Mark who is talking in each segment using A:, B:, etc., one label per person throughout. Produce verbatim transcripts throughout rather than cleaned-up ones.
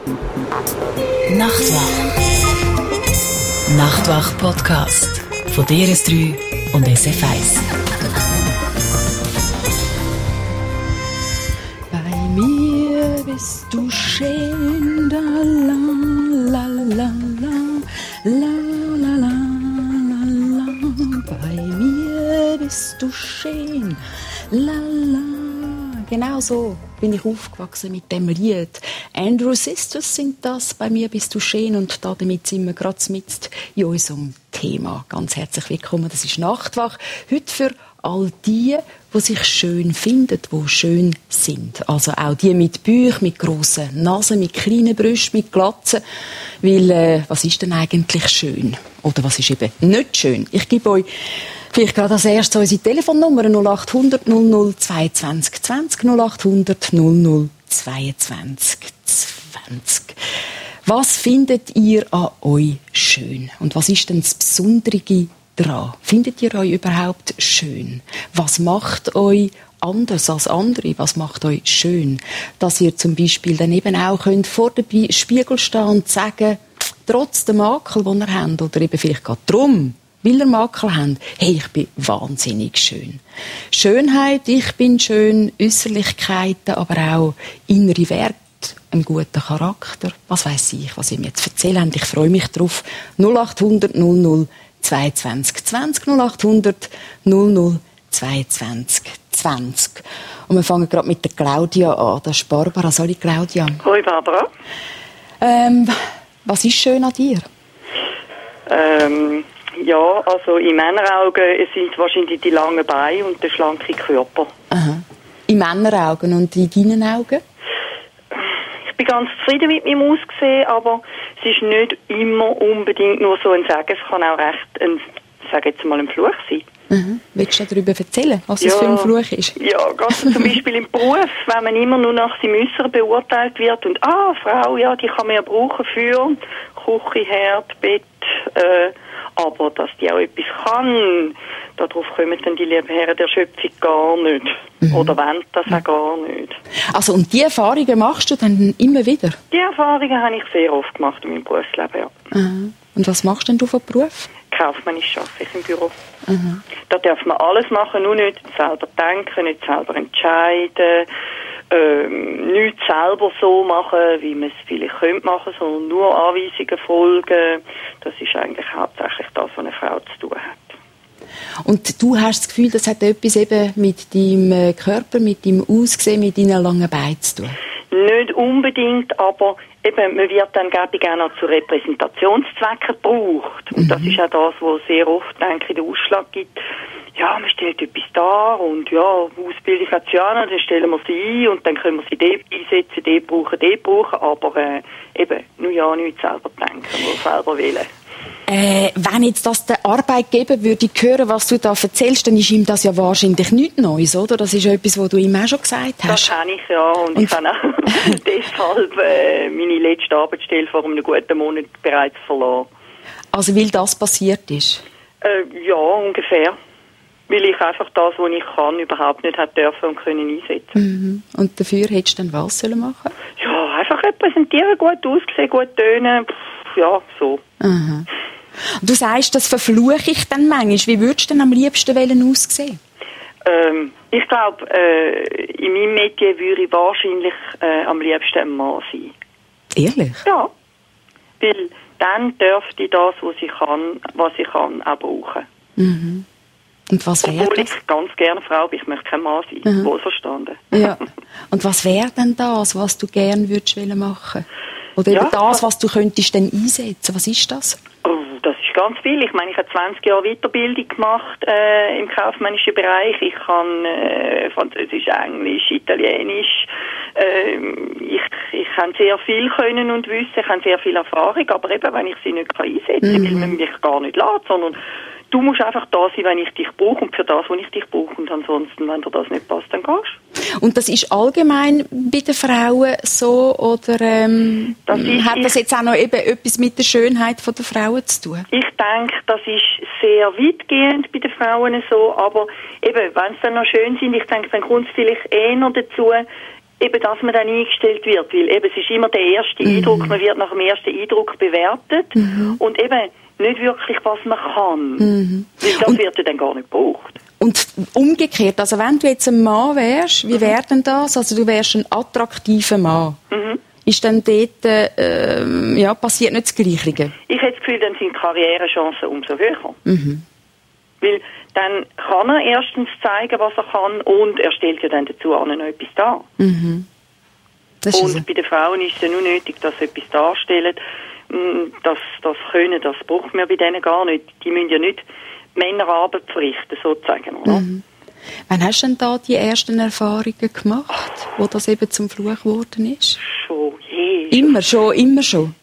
A: Nachtwach. Nachtwach-Podcast von D R S drei und S F eins.
B: Bei mir bist du schön, da la la la la la la la la. Bei mir bist du schön, la la. Genau so bin ich aufgewachsen mit dem Lied. Andrew Sisters sind das, bei mir bist du schön, und damit sind wir gerade mitten in unserem Thema. Ganz herzlich willkommen, das ist Nachtwach. Heute für all die, die sich schön finden, die schön sind. Also auch die mit Bauch, mit grossen Nasen, mit kleinen Brüsten, mit Glatzen. Weil, äh, was ist denn eigentlich schön? Oder was ist eben nicht schön? Ich gebe euch vielleicht gerade als erstes unsere Telefonnummer null acht hundert null null zweiundzwanzig zwanzig null acht hundert null null zweiundzwanzig zwanzig. Was findet ihr an euch schön? Und was ist denn das Besondere daran? Findet ihr euch überhaupt schön? Was macht euch anders als andere? Was macht euch schön? Dass ihr zum Beispiel dann eben auch könnt vor dem Spiegel stehen und sagen, trotz der Makel, die ihr habt, oder eben vielleicht gerade drum, weil ihr Makel habt, hey, ich bin wahnsinnig schön. Schönheit, ich bin schön, Äußerlichkeiten, aber auch innere Werte, einen guten Charakter. Was weiss ich, was ihr mir jetzt erzählt habt. Ich freue mich drauf. null acht hundert null null zweiundzwanzig zwanzig null acht hundert null null zweiundzwanzig zwanzig. Und wir fangen gerade mit der Claudia an. Das ist Barbara. Sorry, Claudia.
C: Hoi, Barbara.
B: Ähm, was ist schön an dir?
C: Ähm... Ja, also in Männeraugen sind es wahrscheinlich die langen Beine und der schlanke Körper.
B: Aha. In Männeraugen und in deinen Augen?
C: Ich bin ganz zufrieden mit meinem Aussehen, aber es ist nicht immer unbedingt nur so ein Sagen. Es kann auch recht ein, sage jetzt mal, ein Fluch sein.
B: Mhm. Willst du darüber erzählen, was
C: ja,
B: es für ein Fluch ist?
C: Ja, ganz zum Beispiel im Beruf, wenn man immer nur nach seinem Äußeren beurteilt wird und ah, Frau, ja, die kann man ja brauchen für Küche, Herd, Bett, äh, aber dass die auch etwas kann, darauf kommen dann die lieben Herren der Schöpfung gar nicht. Mhm. Oder wollen das auch gar nicht.
B: Also, und die Erfahrungen machst du dann immer wieder?
C: Die Erfahrungen habe ich sehr oft gemacht in meinem Berufsleben, ja.
B: Mhm. Und was machst denn du von Beruf?
C: Kaufmännisch arbeite ich im Büro.
B: Mhm.
C: Da darf man alles machen, nur nicht selber denken, nicht selber entscheiden, ähm, nicht selber so machen, wie man es vielleicht könnte machen, sondern nur Anweisungen folgen. Das ist eigentlich hauptsächlich das, was eine Frau zu tun hat.
B: Und du hast das Gefühl, das hat etwas eben mit deinem Körper, mit deinem Aussehen, mit deinen langen Beinen zu tun?
C: Nicht unbedingt, aber eben, man wird dann gerne auch zu Repräsentationszwecken gebraucht. Und mhm. das ist auch das, was sehr oft, denke ich, den Ausschlag gibt. Ja, man stellt etwas dar und ja, Ausbildung hat sie ja noch, dann stellen wir sie ein und dann können wir sie dort einsetzen, dort brauchen, dort brauchen, aber äh, eben, nur ja, nicht selber denken, nur selber wählen.
B: Äh, wenn jetzt das der Arbeitgeber würde hören, was du da erzählst, dann ist ihm das ja wahrscheinlich nichts Neues, oder? Das ist etwas, was du ihm auch schon gesagt hast.
C: Das habe ich, ja. Und, und ich habe auch deshalb äh, meine letzte Arbeitsstelle vor einem guten Monat bereits verloren.
B: Also weil das passiert ist?
C: Äh, ja, ungefähr. Weil ich einfach das, was ich kann, überhaupt nicht hätte dürfen und können einsetzen.
B: Mhm. Und dafür hättest du dann was sollen machen?
C: Ja, einfach repräsentieren, gut aussehen, gut tönen, pff, ja, so.
B: Mhm. Du sagst, das verfluche ich dann manchmal. Wie würdest du denn am liebsten aussehen?
C: Ähm, ich glaube, äh, in meinem Metier würde ich wahrscheinlich äh, am liebsten ein Mann sein.
B: Ehrlich?
C: Ja. Weil dann dürfte ich das, was ich kann, was ich kann, auch brauchen.
B: Mhm. Und was wäre das?
C: Obwohl ich ganz gerne Frau bin, ich möchte kein Mann sein. Mhm. Wohlverstanden.
B: Ja. Und was wäre denn das, was du gerne würdest machen? Oder eben ja, das, was du könntest dann einsetzen? Was ist das?
C: Oh, das ist ganz viel. Ich meine, ich habe zwanzig Jahre Weiterbildung gemacht äh, im kaufmännischen Bereich. Ich kann äh, Französisch, Englisch, Italienisch. Äh, ich, ich kann sehr viel können und wissen. Ich habe sehr viel Erfahrung. Aber eben, wenn ich sie nicht einsetzen kann, mhm. will man mich gar nicht lassen, sondern du musst einfach da sein, wenn ich dich brauche und für das, wo ich dich brauche. Und ansonsten, wenn dir das nicht passt, dann gehst
B: du. Und das ist allgemein bei den Frauen so? Oder ähm, das ist, hat das jetzt auch noch eben etwas mit der Schönheit der Frauen zu tun?
C: Ich denke, das ist sehr weitgehend bei den Frauen so. Aber eben, wenn sie dann noch schön sind, ich denke, dann kommt es vielleicht eher dazu, eben, dass man dann eingestellt wird, weil eben, es ist immer der erste mhm. Eindruck, man wird nach dem ersten Eindruck bewertet mhm. und eben nicht wirklich, was man kann. Mhm. Weil das und, wird ja dann gar nicht gebraucht.
B: Und umgekehrt, also wenn du jetzt ein Mann wärst, wie mhm. wäre denn das? Also du wärst ein attraktiver Mann. Mhm. Ist dann dort, äh, ja, passiert nicht das Gleiche?
C: Ich hätte das Gefühl, dann sind die Karrierechancen umso höher. Mhm. Weil dann kann er erstens zeigen, was er kann, und er stellt ja dann dazu auch noch etwas dar. Mhm. Und so. Bei den Frauen ist es ja nur nötig, dass sie etwas darstellen. Das, das können, das braucht man bei denen gar nicht. Die müssen ja nicht Männerarbeit verrichten, sozusagen, oder? Mhm.
B: Wann hast du denn da die ersten Erfahrungen gemacht, wo das eben zum Fluch geworden ist?
C: Schon je.
B: Immer schon, immer schon?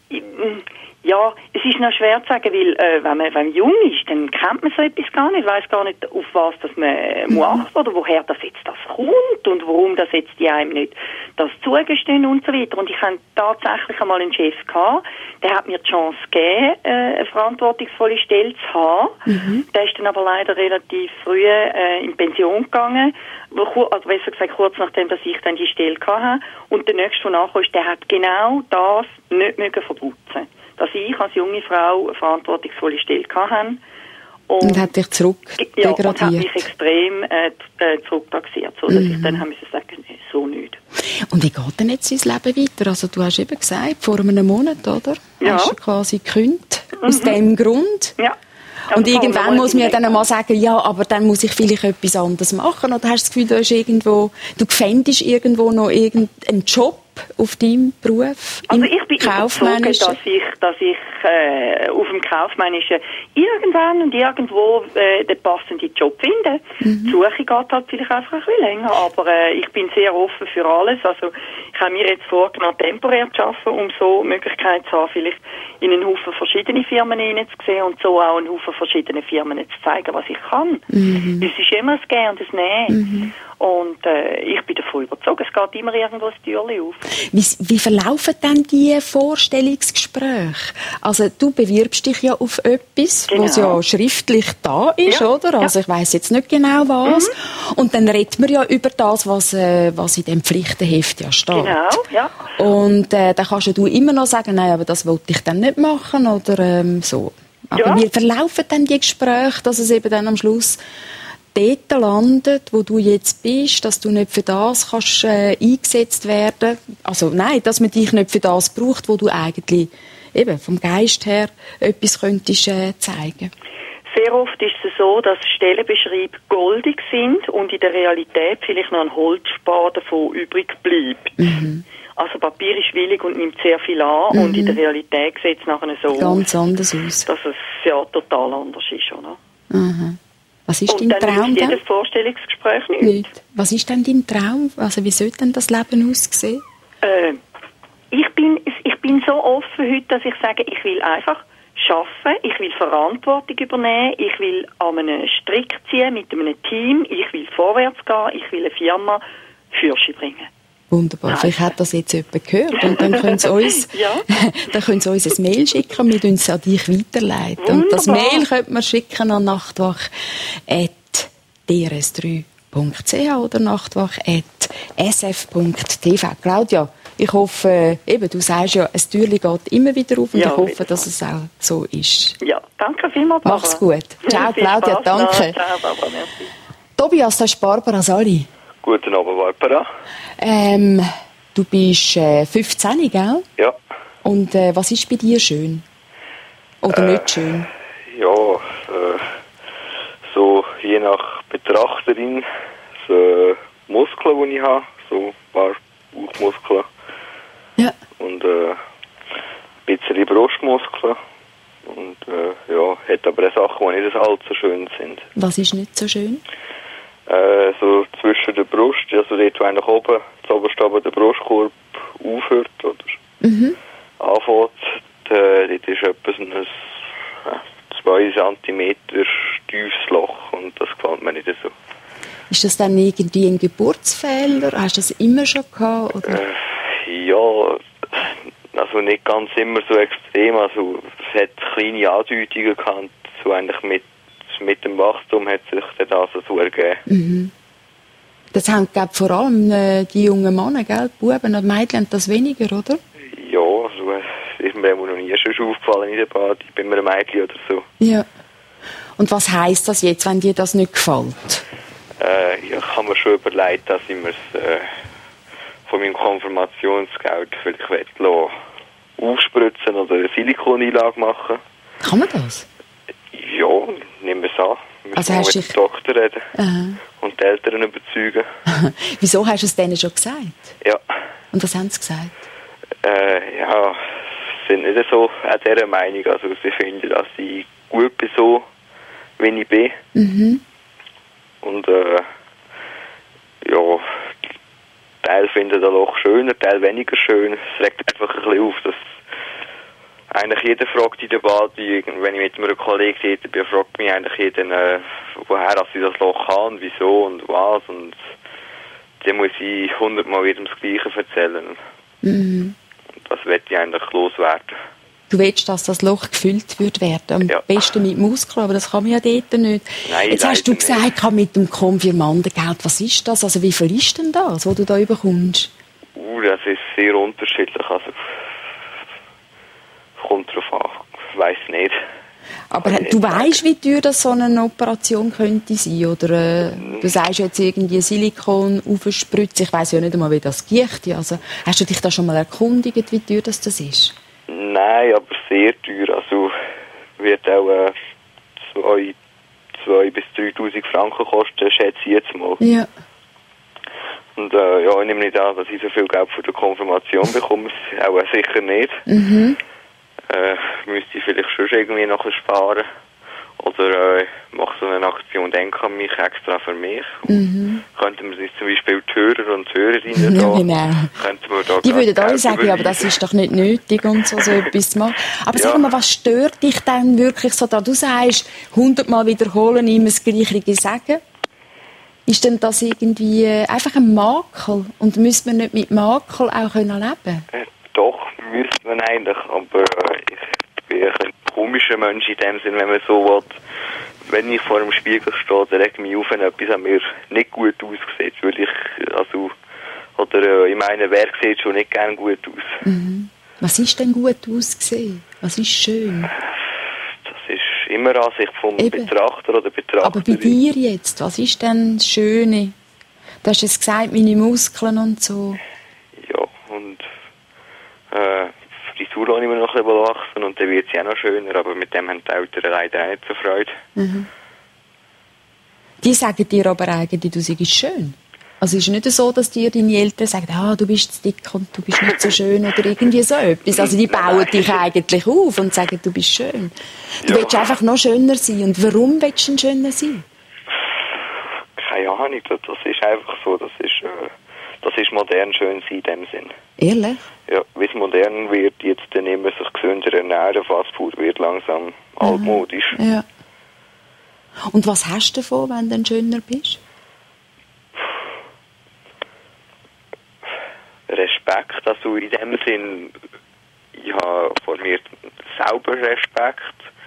C: Ja, es ist noch schwer zu sagen, weil äh, wenn, man, wenn man jung ist, dann kennt man so etwas gar nicht, weiss gar nicht, auf was das man mhm. muss achten oder woher das jetzt das kommt und warum das jetzt die einem nicht das zugestehen und so weiter. Und ich hatte tatsächlich einmal einen Chef gehabt, der hat mir die Chance gegeben, äh, eine verantwortungsvolle Stelle zu haben. Mhm. Der ist dann aber leider relativ früh äh, in Pension gegangen, wo, also besser gesagt kurz nachdem, dass ich dann die Stelle hatte. Und der nächste, der nachkam, der hat genau das nicht mögen verputzen. Dass ich als junge Frau eine verantwortungsvolle Stelle hatte. Und,
B: und hat dich zurück
C: ja, degradiert. Und hat mich extrem äh, zurücktaxiert, so dass mhm. ich dann haben müssen sagen, nee, so nicht.
B: Und wie geht denn jetzt sein Leben weiter? Also du hast eben gesagt, vor einem Monat, oder?
C: Ja.
B: Hast du quasi gekündigt, mhm. aus dem Grund.
C: Ja.
B: Und also irgendwann muss man ja dann einmal sagen, ja, aber dann muss ich vielleicht etwas anderes machen. Oder hast du das Gefühl, du hast irgendwo, du fändest irgendwo noch irgendeinen Job auf deinem Beruf?
C: Also ich bin überzeugt, dass ich, dass ich äh, auf dem Kaufmännischen irgendwann und irgendwo äh, den passenden Job finde. Mhm. Die Suche geht halt vielleicht einfach ein bisschen länger, aber äh, ich bin sehr offen für alles. Also ich habe mir jetzt vorgenommen, temporär zu arbeiten, um so Möglichkeit zu haben, vielleicht in einen Haufen verschiedene Firmen hineinzusehen und so auch einen Haufen verschiedene Firmen zu zeigen, was ich kann. Mhm. Es ist immer das Gehen und das Nehmen. Mhm. Und äh, ich bin davon überzeugt, es geht immer irgendwo das Türchen auf.
B: Wie, wie verlaufen denn die Vorstellungsgespräche? Also du bewirbst dich ja auf etwas, genau. was ja schriftlich da ist, ja. oder? Also ja. ich weiss jetzt nicht genau was. Mhm. Und dann redet man ja über das, was, äh, was in dem Pflichtenheft ja steht.
C: Genau, ja.
B: Und äh, dann kannst du immer noch sagen, nein, aber das wollte ich dann nicht machen oder ähm, so. Aber ja. wie verlaufen dann die Gespräche, dass es eben dann am Schluss dort landet, wo du jetzt bist, dass du nicht für das kannst äh, eingesetzt werden. Also nein, dass man dich nicht für das braucht, wo du eigentlich eben vom Geist her etwas könntest äh, zeigen.
C: Sehr oft ist es so, dass Stellenbeschreibungen goldig sind und in der Realität vielleicht noch ein Holzspan davon übrig bleibt. Mhm. Also Papier ist willig und nimmt sehr viel an mhm. und in der Realität sieht es nachher so
B: ganz aus, anders aus,
C: dass es ja total anders ist, oder?
B: Mhm. Was ist
C: und
B: dein
C: dann
B: Traum
C: ist jedes Vorstellungsgespräch nicht.
B: nicht. Was ist denn dein Traum? Also wie sollte denn das Leben aussehen?
C: Äh, ich bin, ich bin so offen heute, dass ich sage, ich will einfach arbeiten, ich will Verantwortung übernehmen, ich will an einem Strick ziehen mit einem Team, ich will vorwärts gehen, ich will eine Firma Fürsche bringen.
B: Wunderbar. Nein. Vielleicht hat das jetzt jemand gehört und dann können sie uns,
C: ja.
B: dann können sie uns ein Mail schicken und wir uns an dich weiterleiten.
C: Wunderbar.
B: Und das Mail könnte man schicken an nachtwach at d r s drei punkt c h oder nachtwach at s f punkt t v. Claudia, ich hoffe, eben, du sagst ja, ein Türchen geht immer wieder auf und
C: ja,
B: ich hoffe, dass es auch so ist.
C: Ja, danke vielmals, Barbara.
B: Mach's gut. Ciao, Claudia,
C: Spaß
B: danke.
C: Noch. Ciao, Barbara, merci.
B: Tobias, das ist Barbara Sali.
D: Guten Abend, Barbara.
B: Ähm, du bist äh, fünfzehn, gell?
D: Ja.
B: Und äh, was ist bei dir schön? Oder äh, nicht schön?
D: Ja, äh, so je nach Betrachterin, so äh, Muskeln, die ich habe, so ein paar Bauchmuskeln.
B: Ja.
D: Und äh, ein bisschen Brustmuskeln. Und äh, ja, hat aber auch Sachen, die nicht allzu schön sind.
B: Was ist nicht so schön?
D: Äh, so zwischen der Brust, also dort, wo eigentlich oben, das oberste aber der Brustkorb aufhört, oder mhm. anfängt, äh, dort ist etwa ein äh, zwei Zentimeter tiefes Loch und das gefällt mir nicht so.
B: Ist das dann irgendwie ein Geburtsfehler? Hast du das immer schon gehabt? Oder?
D: Äh, ja, also nicht ganz immer so extrem, also es hat kleine Andeutungen gehabt, so eigentlich mit mit dem Wachstum hat sich das also so ergeben. Mhm.
B: Das haben, glaube vor allem äh, die jungen Männer, gell? Die Buben und Mädchen haben das weniger, oder?
D: Ja, also es ist mir noch nie schon aufgefallen in der Party, bei einem Mädchen oder so.
B: Ja. Und was heisst das jetzt, wenn dir das nicht gefällt?
D: Äh, ja, ich habe mir schon überlegt, dass ich mir äh, von meinem Konfirmationsgeld vielleicht aufspritzen oder eine Silikoneinlage machen.
B: Kann man das?
D: Ja, nehmen wir es an. Wir
B: Also
D: müssen
B: hast
D: mit
B: dich...
D: dem Doktor reden
B: Aha.
D: und die Eltern überzeugen.
B: Wieso hast du es denen schon gesagt?
D: Ja.
B: Und was haben sie gesagt?
D: Äh, ja, sie sind nicht so an dieser Meinung. Also sie finden, dass ich gut bin, so wie ich bin.
B: Mhm.
D: Und äh, ja, Teil finden das auch schöner, Teil weniger schön. Es regt einfach ein bisschen auf, dass eigentlich jeder fragt in der Party, wenn ich mit einem Kollegen dort bin, fragt mich eigentlich jeder, äh, woher dass ich das Loch habe und wieso und was. Und dann muss ich hundertmal jedem das Gleiche erzählen.
B: Mhm.
D: Und das möchte ich eigentlich loswerden.
B: Du willst, dass das Loch gefüllt wird werden. Am
D: Ja.
B: besten mit Muskeln, aber das kann man ja dort nicht.
D: Nein,
B: Jetzt hast du
D: leider
B: gesagt,
D: nicht.
B: kann mit dem Konfirmandengeld, was ist das? Also wie viel ist denn das, was du da bekommst?
D: Uh, das ist sehr unterschiedlich. Also, kommt drauf an. Ich weiss nicht.
B: Aber
D: Kann ich
B: du
D: nicht sagen.
B: weißt, wie teuer das so eine Operation könnte sein? Oder äh, du sagst jetzt irgendwie Silikon aufspritzen. Ich weiss ja nicht einmal, wie das geht. Also, hast du dich da schon mal erkundigt, wie teuer das, das ist?
D: Nein, aber sehr teuer. Also wird auch äh, zwei, zwei bis dreitausend Franken kosten, schätze ich jetzt mal.
B: Ja.
D: Und äh, ja, ich nehme nicht an, dass ich so viel Geld für die Konfirmation bekomme. Auch sicher nicht.
B: Mhm.
D: Äh, müsste ich vielleicht schon irgendwie noch ein bisschen sparen. Oder äh, mache so eine Aktion, denke an mich extra für mich.
B: Mhm.
D: Könnten wir uns zum Beispiel die Hörer und Hörerinnen
B: Ja,
D: da,
B: genau.
D: könnten wir da
B: Die würden
D: gerade
B: alle
D: Geld
B: sagen, ja, aber das
D: überweisen.
B: ist doch nicht nötig und so, so etwas zu machen. Aber
D: Ja.
B: sag mal, was stört dich denn wirklich so da? Du sagst, hundertmal wiederholen, immer das Gleiche sagen. Ist denn das irgendwie äh, einfach ein Makel? Und müsste man nicht mit Makel auch können leben?
D: Äh, doch, müsste man eigentlich, aber äh, ich bin ein komischer Mensch in dem Sinn, wenn man so will. Wenn ich vor dem Spiegel stehe, dann regt mich auf, wenn etwas an mir nicht gut aussieht, würde ich, also, oder äh, in meinem Werk sieht schon nicht gern gut aus.
B: Mhm. Was ist denn gut ausgesehen? Was ist schön?
D: Das ist immer Ansicht vom
B: Eben.
D: Betrachter oder Betrachterin.
B: Aber bei dir jetzt, was ist denn das Schöne? Du hast es gesagt, meine Muskeln und so.
D: Ja, und äh, Frisur lasse ich mir noch ein bisschen wachsen und dann wird sie auch noch schöner, aber mit dem haben die Eltern leider auch nicht so Freude.
B: Mhm. Die sagen dir aber eigentlich, du seist schön. Also es ist nicht so, dass dir deine Eltern sagen, ah, du bist zu dick und du bist nicht so schön oder irgendwie so etwas. Also die bauen dich eigentlich auf und sagen, du bist schön. Du
D: Ja.
B: willst einfach noch schöner sein. Und warum willst du denn schöner sein?
D: Keine Ahnung, das, das ist einfach so, das ist, äh, das ist modern schön sein in dem Sinn.
B: Ehrlich?
D: Ja, wie es modern wird, jetzt dann immer sich gesünder ernähren, Fastfood wird langsam altmodisch.
B: Ja. Und was hast du davon, wenn du dann schöner bist?
D: Respekt, also in dem Sinn, ich habe vor mir selber Respekt,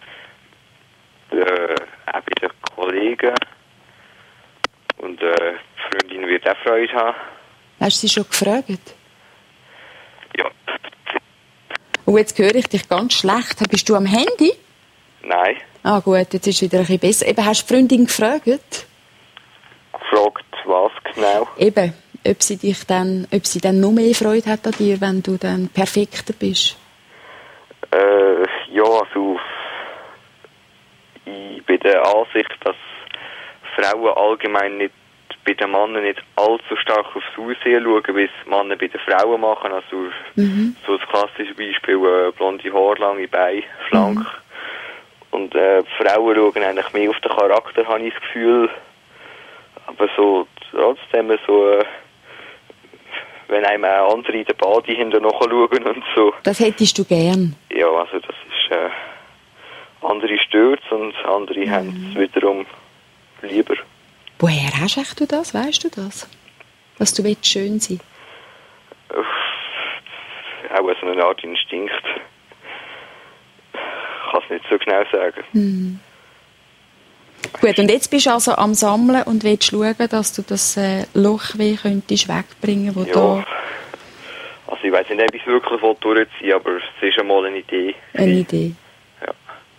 D: äh, auch bei den Kollegen und äh, die Freundin wird auch Freude haben.
B: Hast du sie schon gefragt?
D: Ja,
B: Und jetzt höre ich dich ganz schlecht. Bist du am Handy?
D: nein,
B: Ah gut, jetzt ist es wieder ein bisschen besser. Eben, hast du die Freundin gefragt?
D: gefragt, was genau.
B: Eben, ob sie dich dann, ob sie dann noch mehr Freude hat an dir, wenn du dann perfekter bist.
D: Äh, ja, also ich bin der Ansicht, dass Frauen allgemein nicht bei den Männern nicht allzu stark aufs Aussehen schauen, wie es Männer bei den Frauen machen. Also
B: Mhm.
D: so das klassische Beispiel, äh, blonde Haare, lange Beine, schlank.
B: Mhm.
D: Und äh, Frauen schauen eigentlich mehr auf den Charakter, habe ich das Gefühl. Aber so trotzdem so, äh, wenn einem auch andere in der Bade hinterher schauen und so.
B: Das hättest du gern.
D: Ja, also das ist, äh, andere stört und andere haben es wiederum lieber.
B: Woher hast echt du das? Weißt du das? Dass du willst schön sein?
D: Äh, Auch so eine Art Instinkt. Ich kann es nicht so genau sagen.
B: Hm. Gut, und jetzt bist du also am Sammeln und willst schauen, dass du das äh, Lochweh könntest wegbringen, wo
D: Ja.
B: da...
D: Also ich weiss nicht, ob ich es wirklich durchziehen, aber es ist einmal eine Idee.
B: Eine Idee.
D: Ja.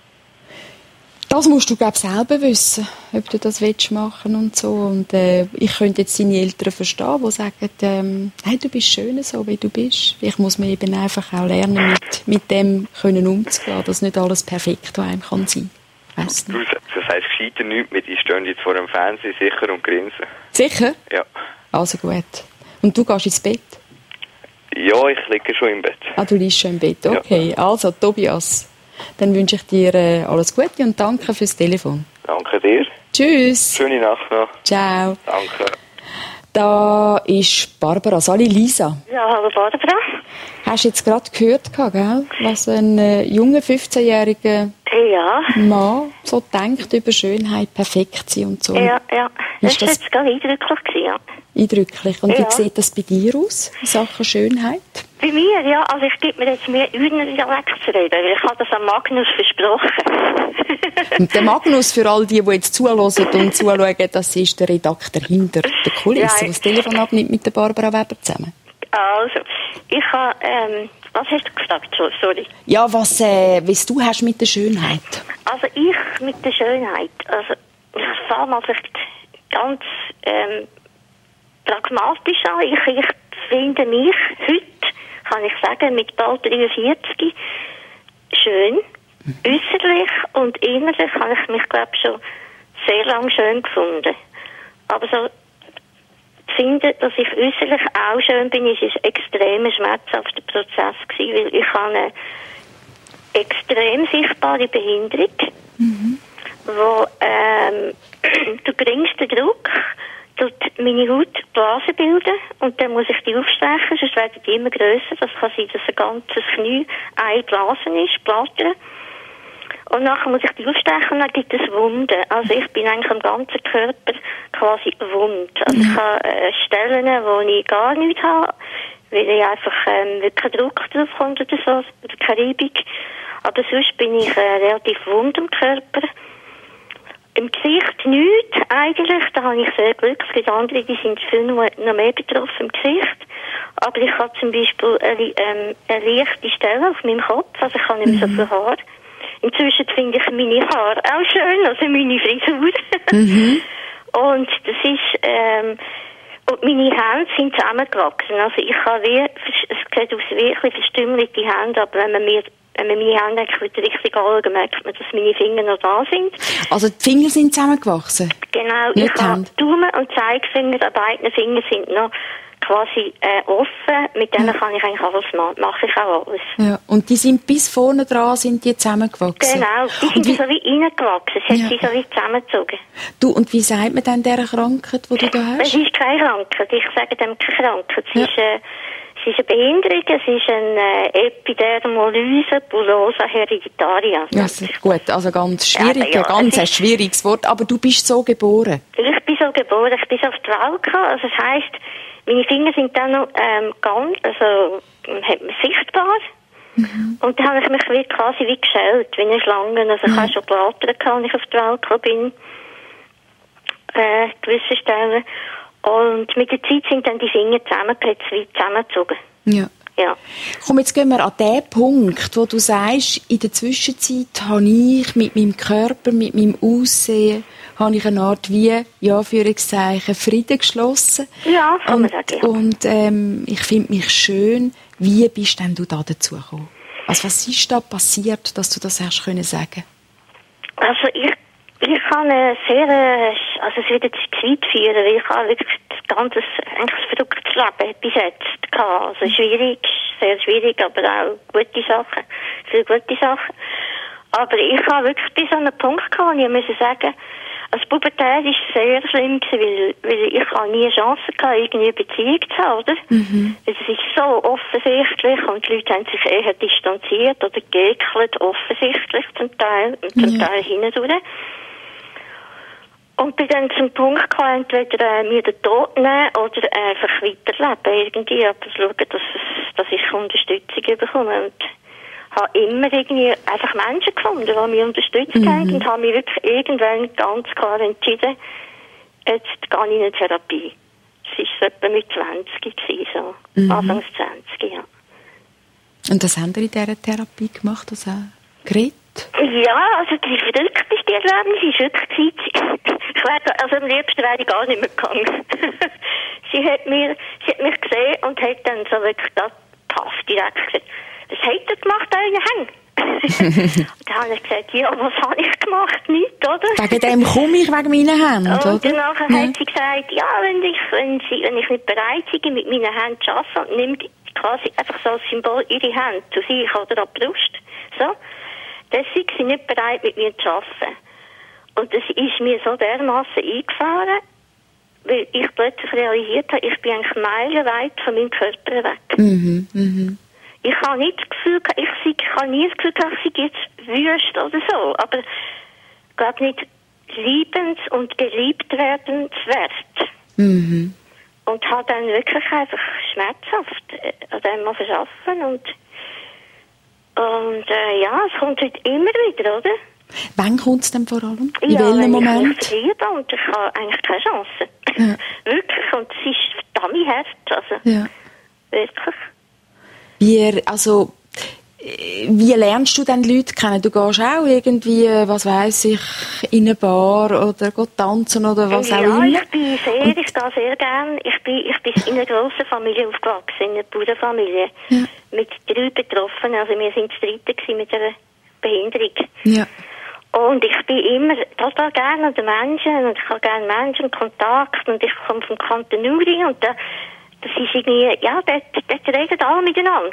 B: Das musst du, glaube ich, selber wissen, ob du das willst machen und so. Und äh, ich könnte jetzt deine Eltern verstehen, die sagen, ähm, hey, du bist schön so, wie du bist. Vielleicht muss man eben einfach auch lernen, mit, mit dem können umzugehen, dass nicht alles perfekt an einem kann sein. Weiss
D: Du,
B: nicht.
D: das heisst gescheiter nichts mehr, die stehen jetzt vor dem Fernsehen sicher und grinsen.
B: Sicher?
D: Ja.
B: Also gut. Und du gehst ins Bett?
D: Ja, ich liege schon im Bett.
B: Ah, du liegst schon im Bett. Okay,
D: Ja.
B: also Tobias, dann wünsche ich dir äh, alles Gute und danke fürs Telefon.
D: Danke dir.
B: Tschüss.
D: Schöne Nacht noch.
B: Ciao.
D: Danke.
B: Da ist Barbara. Sali, Lisa.
E: Ja, hallo Barbara.
B: Hast du jetzt gerade gehört, gell, was ein äh, junger fünfzehnjähriger
E: Ja,
B: Mann so denkt über Schönheit, perfekt sein und so?
E: ja, ja. Das
B: Ist
E: war
B: das
E: jetzt ganz eindrücklich gewesen, ja.
B: eindrücklich. Und
E: Ja.
B: wie sieht das bei dir aus, in Sachen Schönheit?
E: Bei mir, ja, also ich gebe mir jetzt mehr Übner Dialekt zu reden, weil ich habe das an Magnus versprochen.
B: Und der Magnus, für all die, die jetzt zuhören und zuschauen, das ist der Redakteur hinter der Kulisse,
E: Ja,
B: der das Telefon abnimmt mit der Barbara Weber zusammen.
E: Also, ich habe, ähm, was hast du gefragt? So- Sorry.
B: Ja, was äh, weißt du hast mit der Schönheit?
E: Also ich mit der Schönheit, also ich fange mal vielleicht ganz ähm, pragmatisch an. Ich, ich finde mich heute, kann ich sagen, mit bald dreiundvierzig schön, äußerlich und innerlich habe ich mich, glaube ich, schon sehr lange schön gefunden. Aber so zu finden, dass ich äußerlich auch schön bin, ist ein extrem schmerzhafter Prozess gewesen, weil ich habe eine extrem sichtbare Behinderung, mhm. wo ähm, du bringst den Druck, tut meine Haut Blasen bilden und dann muss ich die aufstechen, sonst werden die immer grösser. Das kann sein, dass ein ganzes Knie eine Blasen ist, Blattern. Und nachher muss ich die aufstechen und dann gibt es Wunden. Also ich bin eigentlich am ganzen Körper quasi wund. Also ich habe äh, Stellen, wo ich gar nichts habe, weil ich einfach ähm, wirklich Druck drauf kommt oder so, oder keine Reibung. Aber sonst bin ich äh, relativ wund am Körper. Im Gesicht nichts eigentlich, da habe ich sehr Glück. Es gibt andere, die sind viel noch, noch mehr betroffen im Gesicht. Aber ich habe zum Beispiel eine, ähm, eine leichte Stelle auf meinem Kopf, also ich habe nicht mehr so viel Haar. Inzwischen finde ich meine Haare auch schön, also meine Frisur.
B: Mhm.
E: Und das ist, ähm, und meine Hände sind zusammengewachsen. Also ich habe wie, es sieht aus wie ein bisschen verstümmelte Hände, aber wenn man mir Wenn man meine Hände wieder richtig anschaut, merkt man, dass meine Finger noch da sind.
B: Also die Finger sind zusammengewachsen?
E: Genau,
B: Nicht
E: ich habe
B: Hände.
E: Daumen und Zeigefinger an beiden Fingern sind noch quasi äh, offen. Mit denen kann ich eigentlich alles machen. Mache ich auch alles.
B: Ja. Und die sind bis vorne dran sind die zusammengewachsen?
E: Genau, die
B: Und
E: sind
B: wie,
E: so wie reingewachsen. Es hat
B: Ja.
E: sie so wie zusammengezogen.
B: du, und wie sagt man denn dieser Krankheit, die du da
E: Es
B: hast?
E: ist keine Krankheit. Ich sage dem keine Krankheit. Es
B: Ja.
E: ist, äh, es ist eine Behinderung. Es ist eine äh, Epidermolyse bullosa hereditaria.
B: Ja, sehr gut. Also ganz schwierig,
E: Ja, ja,
B: ein ganz
E: es
B: ein
E: ist-
B: schwieriges Wort. Aber du bist so geboren.
E: Ich bin so geboren, ich bin so auf die Welt gekommen. Also das heisst, meine Finger sind dann noch ähm, ganz, also hat man sichtbar. Mhm. Und dann habe ich mich wie, quasi wie geschält, wie eine Schlange. Also ich
B: Mhm.
E: habe schon Blattern gehabt, als ich auf die Welt gekommen bin. Äh, gewisse Stellen. Und mit der Zeit sind dann die Finger zusammengeplatzt, wie zusammengezogen.
B: Ja.
E: Ja.
B: Komm, jetzt gehen wir an den Punkt, wo du sagst, in der Zwischenzeit habe ich mit meinem Körper, mit meinem Aussehen, habe ich eine Art wie, ja, Führungszeichen, Frieden geschlossen.
E: Ja, kann man
B: und,
E: sagen, ja.
B: Und ähm, ich finde mich schön. Wie bist denn du da dazu gekommen? Also was ist da passiert, dass du das hast können sagen?
E: Also ich, ich habe eine sehr, äh, also es wird jetzt zu weit führen, weil ich habe wirklich das ganze, eigentlich ein verrücktes Leben bis jetzt gehabt. Also schwierig, sehr schwierig, aber auch gute Sachen, viele gute Sachen. Aber ich habe wirklich bis an einen Punkt gehabt, wo ich muss sagen, als Pubertät war es sehr schlimm gewesen, weil, weil ich habe nie eine Chance gehabt, irgendwie eine Beziehung zu haben, oder? Mhm. Es ist so offensichtlich und die Leute haben sich eher distanziert oder geekelt, offensichtlich zum Teil und zum
B: Ja.
E: Teil hindurch. Und bin dann zum Punkt gekommen, entweder äh, mir den Tod nehmen oder äh, einfach weiterleben irgendwie, aber schauen, dass, es, dass ich Unterstützung bekomme. Und habe immer irgendwie einfach Menschen gefunden, die mich unterstützt mhm. haben und habe mich wirklich irgendwann ganz klar entschieden, jetzt gehe ich in eine Therapie. Das war etwa mit zwanzig, so. Mhm. Anfangs zwanzig, ja.
B: Und was haben Sie in dieser Therapie gemacht? Also geredet?
E: Ja, also die verrückteste Erlebnis war wirklich, ich wäre, also am liebsten wäre ich gar nicht mehr gegangen. sie hat mir, sie hat mich gesehen und hat dann so wirklich das paff direkt gesagt, was habt ihr gemacht, eure Hände? Und dann habe ich gesagt, ja, was habe ich gemacht? Nichts, oder?
B: Wegen dem komme ich wegen meinen Händen, oder?
E: Und danach
B: ja.
E: hat sie gesagt, ja, wenn ich, wenn, sie, wenn ich nicht bereit bin, mit meinen Händen zu arbeiten, und nimmt quasi einfach so als Symbol ihre Hände zu sich oder an die Brust. So. Dann sind sie nicht bereit, mit mir zu arbeiten. Und das ist mir so dermassen eingefahren, weil ich plötzlich realisiert habe, ich bin eigentlich meilenweit von meinem Körper weg.
B: Mhm, mhm.
E: Ich habe nicht das Gefühl, ich, sei, ich habe nie das Gefühl, ich sei jetzt wüst oder so, aber ich glaube nicht liebens- und geliebt werdenswert.
B: Mhm.
E: Und habe dann wirklich einfach schmerzhaft äh, an dem mal verschaffen und und äh, ja, es kommt halt immer wieder, oder?
B: Wann kommt es denn vor allem? In
E: ja,
B: welchem
E: wenn
B: Moment?
E: Ich mich verliebe und ich habe eigentlich keine Chance. Ja. Wirklich, und es ist verdammt hart, also
B: ja.
E: wirklich.
B: Wie, also, wie lernst du denn Leute kennen? Du gehst auch irgendwie, was weiss ich, in eine Bar oder gehst tanzen oder was
E: ja,
B: auch immer?
E: Ja, ich bin sehr, und ich gehe sehr gerne. Ich bin, ich bin in einer grossen Familie aufgewachsen, in einer Bauernfamilie. Ja. Mit drei Betroffenen, also wir sind zu dritt mit einer Behinderung. Ja. Und ich bin immer total gerne an den Menschen und ich habe gerne Menschen Kontakt und ich komme vom Kanton Uri und da, das ist irgendwie, ja, dort, dort reden alle miteinander.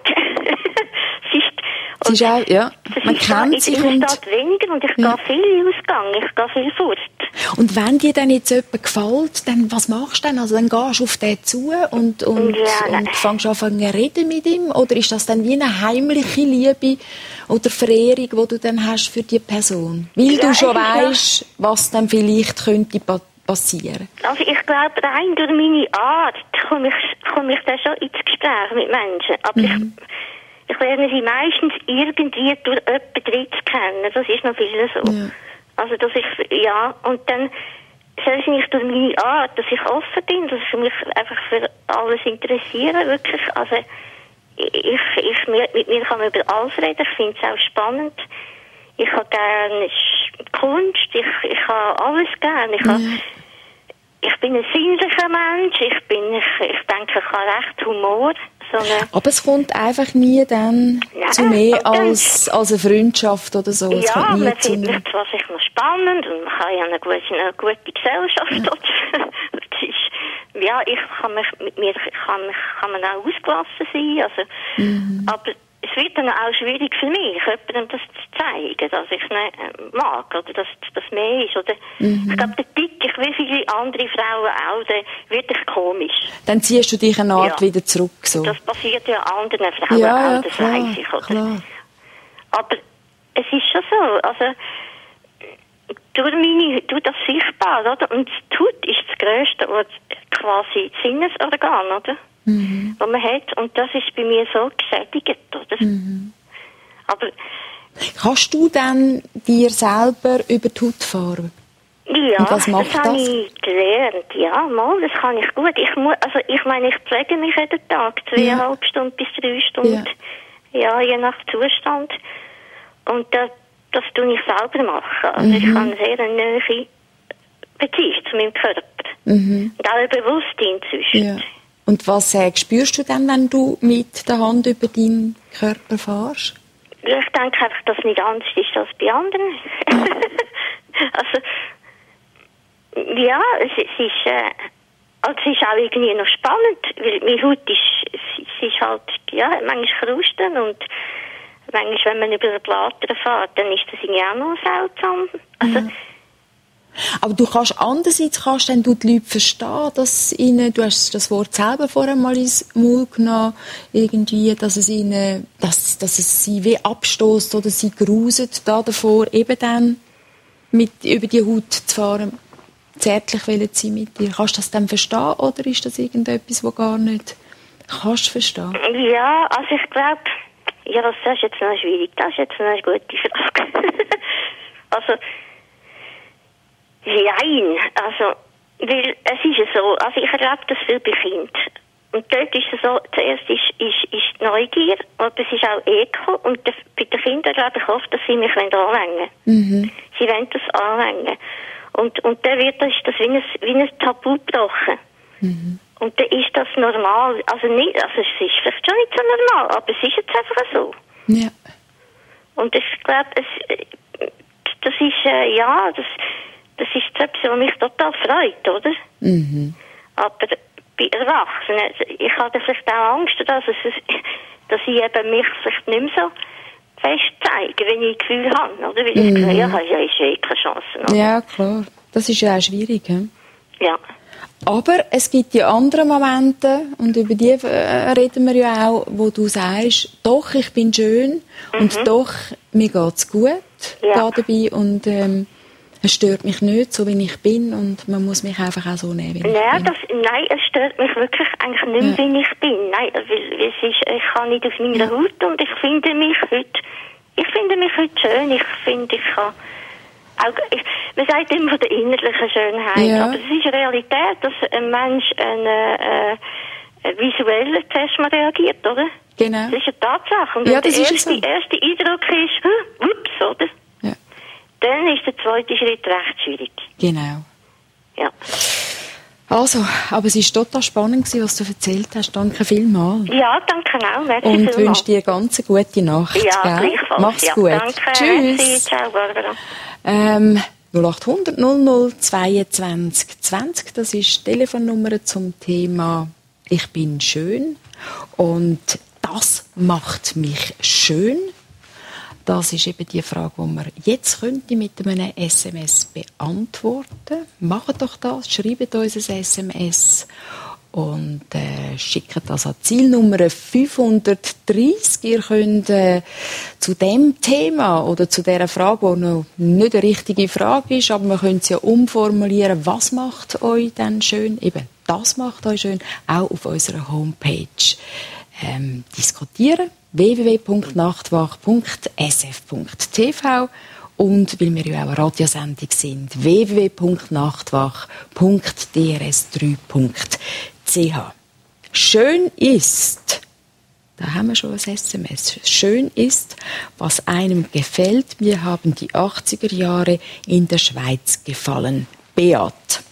E: es ist,
B: und ist auch, ja, man kennt
E: da,
B: sich
E: in
B: und...
E: der Stadt weniger und ich ja. gehe viel Ausgang, ich gehe viel fort.
B: Und wenn dir dann jetzt jemand gefällt, dann was machst du dann? Also dann gehst du auf den zu und, und, ja, und fängst an zu reden mit ihm? Oder ist das dann wie eine heimliche Liebe oder Verehrung, die du dann hast für die Person? Weil ja, du schon weißt, was dann vielleicht könnte passieren.
E: Also ich glaube, rein durch meine Art komme ich, komme ich dann schon ins Gespräch mit Menschen. Aber mhm. ich, ich lerne sie meistens irgendwie durch jemanden Drittes kennen. Das ist noch viel so. Ja. Also, dass ich, ja, und dann soll ich mich durch meine Art, dass ich offen bin, dass ich mich einfach für alles interessiere, wirklich. Also, ich, ich, mit mir kann man über alles reden, ich finde es auch spannend. Ich habe gerne Kunst, ich, ich habe alles gerne. Ich, habe, ich bin ein sinnlicher Mensch, ich bin, ich, ich denke, ich habe recht Humor. So eine
B: aber es kommt einfach nie dann ja, zu mehr als, als eine Freundschaft oder so. Es
E: ja,
B: kommt nie
E: man
B: zu
E: findet es wahrscheinlich noch spannend und man kann ja eine gute, eine gute Gesellschaft. Ja. Das ist, ja, ich kann mich mit mir kann, kann man auch ausgelassen sein. Also, mhm. Aber es wird dann auch schwierig für mich, jemandem das zu zeigen, dass ich es nicht mag oder dass das mehr ist. Oder mhm. Ich glaube, der Tick, ich wie viele andere Frauen auch, der wird ich komisch.
B: Dann ziehst du dich eine Art
E: ja.
B: wieder zurück. So.
E: Das passiert ja anderen Frauen
B: ja,
E: auch, das
B: klar,
E: weiss ich. Oder?
B: Klar.
E: Aber es ist schon so, also durch, meine, durch das Sichtbare, oder? Und das Tut ist das Grösste, was quasi das Sinnesorgan, oder? Mhm. Was man hat. Und das ist bei mir so geschädigt, oder? Mhm. Aber
B: kannst du dann dir selber über die Haut fahren?
E: Ja,
B: und was macht
E: das habe
B: das?
E: ich gelernt. Ja, mal, das kann ich gut. Ich muss, also ich meine, ich pflege mich jeden Tag, zweieinhalb ja. Stunden bis drei Stunden. Ja. ja, je nach Zustand. Und das, das tue ich selber machen. Also mhm. ich habe eine sehr nahe Beziehung zu meinem Körper. Mhm. Und auch bewusst inzwischen. Ja.
B: Und was äh, spürst du dann, wenn du mit der Hand über deinen Körper fährst?
E: Ich denke einfach, dass es nicht anders ist als bei anderen. also, ja, es, es ist, äh, also es ist auch irgendwie noch spannend, weil meine Haut ist, es ist halt, ja, manchmal krusten und manchmal, wenn man über den Blattern fährt, dann ist das irgendwie auch noch seltsam. Also, ja.
B: Aber du kannst andererseits kannst dann du die Leute verstehen, dass ihnen, du hast das Wort selber vorher mal ins Maul genommen, irgendwie, dass es ihnen, dass, dass es sie wie abstößt oder sie gruset da davor, eben dann mit über die Haut zu fahren, zärtlich wollen sie mit dir. Kannst du das dann verstehen oder ist das irgendetwas, was gar nicht kannst du verstehen?
E: Ja, also ich glaube, Ja, das ist jetzt noch schwierig. Das ist jetzt noch eine gute Frage. also, nein, also, weil es ist ja so, also ich erlebe das viel bei Kindern. Und dort ist es so, zuerst ist, ist, ist Neugier, und das ist auch Ekel, und der, bei den Kindern erlebe ich oft, dass sie mich anlängen wollen. Mhm. Sie wollen das anlängen. Und, und dann wird das, das wie ein, wie ein Tabu gebrochen. Mhm. Und dann ist das normal. Also nicht, also es ist vielleicht schon nicht so normal, aber es ist jetzt einfach so.
B: Ja.
E: Und ich glaube, es, das ist, äh, ja, das, das ist etwas, was mich total freut, oder? Mhm. Aber bei Erwachsenen, ich habe vielleicht auch Angst, dass, es, dass ich eben mich vielleicht nicht mehr so fest zeige, wenn ich ein Gefühl habe, oder? Weil ich mhm. ja, ja, ist ja eh keine Chance. Oder?
B: Ja, klar. Das ist ja auch schwierig, he?
E: Ja.
B: Aber es gibt ja andere Momente, und über die äh, reden wir ja auch, wo du sagst, doch, ich bin schön, mhm. und doch, mir geht's gut ja. da dabei, und ähm, es stört mich nicht, so wie ich bin, und man muss mich einfach auch so nehmen, wie ich
E: ja,
B: bin.
E: Das, nein, es stört mich wirklich eigentlich nicht mehr, ja. wie ich bin. Nein, weil es ist, ich kann nicht aus meiner ja. Haut, und ich finde mich heute, ich finde mich heute schön, ich finde, ich kann auch, ich, man sagt immer von der innerlichen Schönheit, ja. aber es ist Realität, dass ein Mensch eine, äh, äh, visuelle Test mal reagiert, oder?
B: Genau.
E: Das ist eine Tatsache. Und
B: ja,
E: der
B: das
E: erste,
B: ist so.
E: erste Eindruck ist, hm, ups, oder?
B: Ja.
E: Dann ist der zweite Schritt recht schwierig.
B: Genau.
E: Ja.
B: Also, aber es war total spannend, was du erzählt hast. Danke vielmals.
E: Ja, danke auch. Merci
B: und
E: vielmals.
B: wünsche dir eine ganz gute Nacht.
E: Ja,
B: gell?
E: gleichfalls.
B: Mach's
E: ja,
B: gut.
E: Danke.
B: Tschüss.
E: Merci. Ciao, Barbara.
B: Ähm, null acht hundert null null zweiundzwanzig zwanzig, das ist die Telefonnummer zum Thema «Ich bin schön» und «Das macht mich schön». Das ist eben die Frage, die man jetzt könnte mit einem S M S beantworten. Macht doch das, schreibt uns ein S M S und äh, schickt das an Zielnummer fünfhundertdreissig. Ihr könnt äh, zu dem Thema oder zu dieser Frage, die noch nicht eine richtige Frage ist, aber man könnte sie ja umformulieren, was macht euch denn schön? Eben, das macht euch schön, auch auf unserer Homepage ähm, diskutieren. w w w punkt nachtwach punkt s f punkt t v und weil wir ja auch eine Radiosendung sind, w w w punkt nachtwach punkt d r s drei punkt c h. Schön ist, da haben wir schon ein S M S, schön ist, was einem gefällt. Mir haben die achtziger Jahre in der Schweiz gefallen. Beat.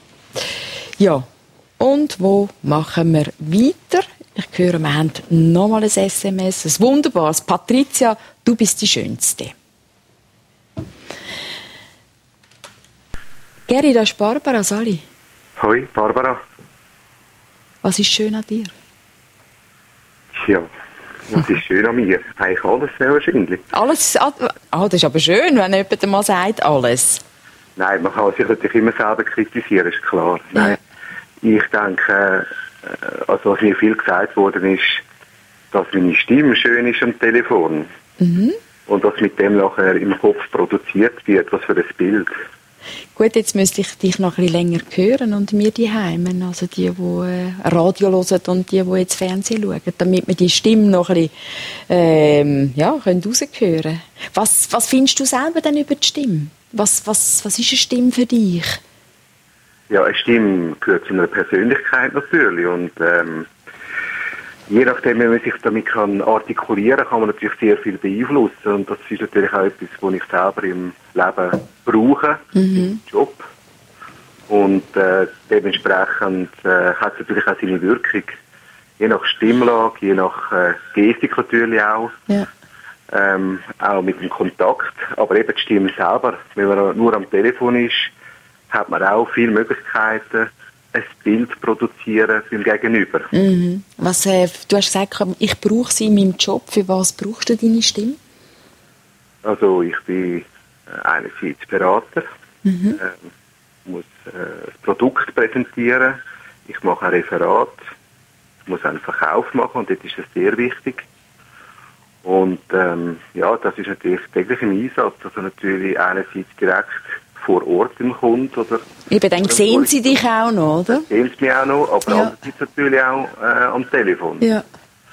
B: Ja, und wo machen wir weiter? Ich höre, wir haben nochmal ein S M S, ein wunderbares. Patricia, du bist die Schönste. Geri, das ist Barbara, Sali.
F: Hoi, Barbara.
B: Was ist schön an dir?
F: Ja, was ist schön an mir? Eigentlich alles sehr wahrscheinlich.
B: Alles? Ah, das ist aber schön, wenn jemand mal sagt, alles.
F: Nein, man kann sich natürlich immer selber kritisieren, ist klar.
B: Ja.
F: Nein, ich denke, also was mir viel gesagt worden ist, dass meine Stimme schön ist am Telefon. Mhm. Und dass mit dem nachher im Kopf produziert wird, was für ein Bild.
B: Gut, jetzt müsste ich dich noch ein bisschen länger hören und mir die Heimen, also die, die äh, Radio hören und die, die jetzt Fernsehen schauen, damit wir die Stimme noch ein bisschen ähm, ja, können raushören können. Was, was findest du selber denn über die Stimme? Was, was, was ist eine Stimme für dich?
F: Ja, eine Stimme gehört zu einer Persönlichkeit natürlich und ähm, je nachdem, wie man sich damit kann artikulieren kann, kann man natürlich sehr viel beeinflussen und das ist natürlich auch etwas, was ich selber im Leben brauche, mhm. im Job und äh, dementsprechend äh, hat es natürlich auch seine Wirkung, je nach Stimmlage, je nach äh, Gestik natürlich auch, ja. ähm, auch mit dem Kontakt, aber eben die Stimme selber, wenn man nur am Telefon ist, hat man auch viele Möglichkeiten, ein Bild produzieren beim Gegenüber.
B: Mhm. Was, äh, du hast gesagt, ich brauche sie in meinem Job. Für was brauchst du deine Stimme?
F: Also ich bin äh, einerseits Berater, mhm. äh, muss äh, das Produkt präsentieren, ich mache ein Referat, ich muss einen Verkauf machen und das ist das sehr wichtig. Und ähm, ja, das ist natürlich täglich im Einsatz, also natürlich einerseits direkt vor Ort im Kunden. Oder
B: eben, dann sehen Sie dich auch noch, oder?
F: Sehen Sie mich auch noch, aber
B: ja.
F: andererseits natürlich auch äh, am Telefon.
B: Ja.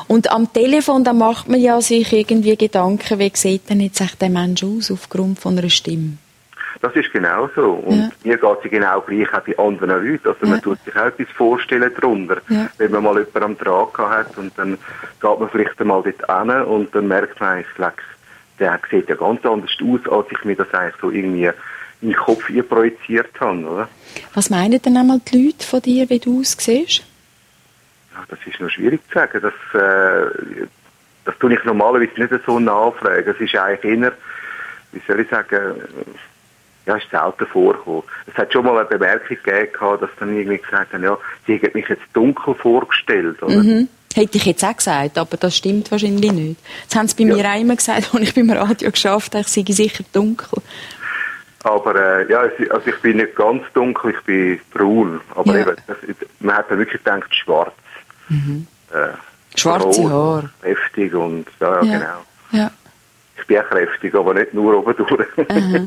B: Und am Telefon, da macht man ja sich irgendwie Gedanken, wie sieht denn jetzt echt der Mensch aus, aufgrund von einer Stimme?
F: Das ist genau so. Und ja. mir geht es genau gleich auch bei anderen Leuten. Also ja. man tut sich auch etwas vorstellen darunter. Ja. Wenn man mal jemanden am Draht hat und dann geht man vielleicht einmal dort hin und dann merkt man eigentlich, der sieht ja ganz anders aus, als ich mir das eigentlich so irgendwie in den Kopf projiziert habe. Oder?
B: Was meinen denn einmal die Leute von dir, wie du aussiehst?
F: Ja, das ist noch schwierig zu sagen. Das, äh, das tue ich normalerweise nicht so nachfragen. Es ist eigentlich eher, wie soll ich sagen, ja, ist selten vorgekommen. Es hat schon mal eine Bemerkung gegeben, dass dann irgendwie gesagt haben, ja, sie hätten mich jetzt dunkel vorgestellt, oder?
B: Mhm. Hätte ich jetzt auch gesagt, aber das stimmt wahrscheinlich nicht. Das haben sie bei ja. mir auch immer gesagt, als ich beim Radio geschafft habe, ich sei sicher dunkel.
F: Aber äh, ja, also ich bin nicht ganz dunkel, ich bin braun. Aber ja. eben, das, man hat dann wirklich gedacht, schwarz.
B: Mhm. Äh, Schwarze Haare.
F: Kräftig und ja, ja,
B: ja.
F: genau.
B: Ja.
F: Ich bin auch kräftig, aber nicht nur oben durch. Mhm.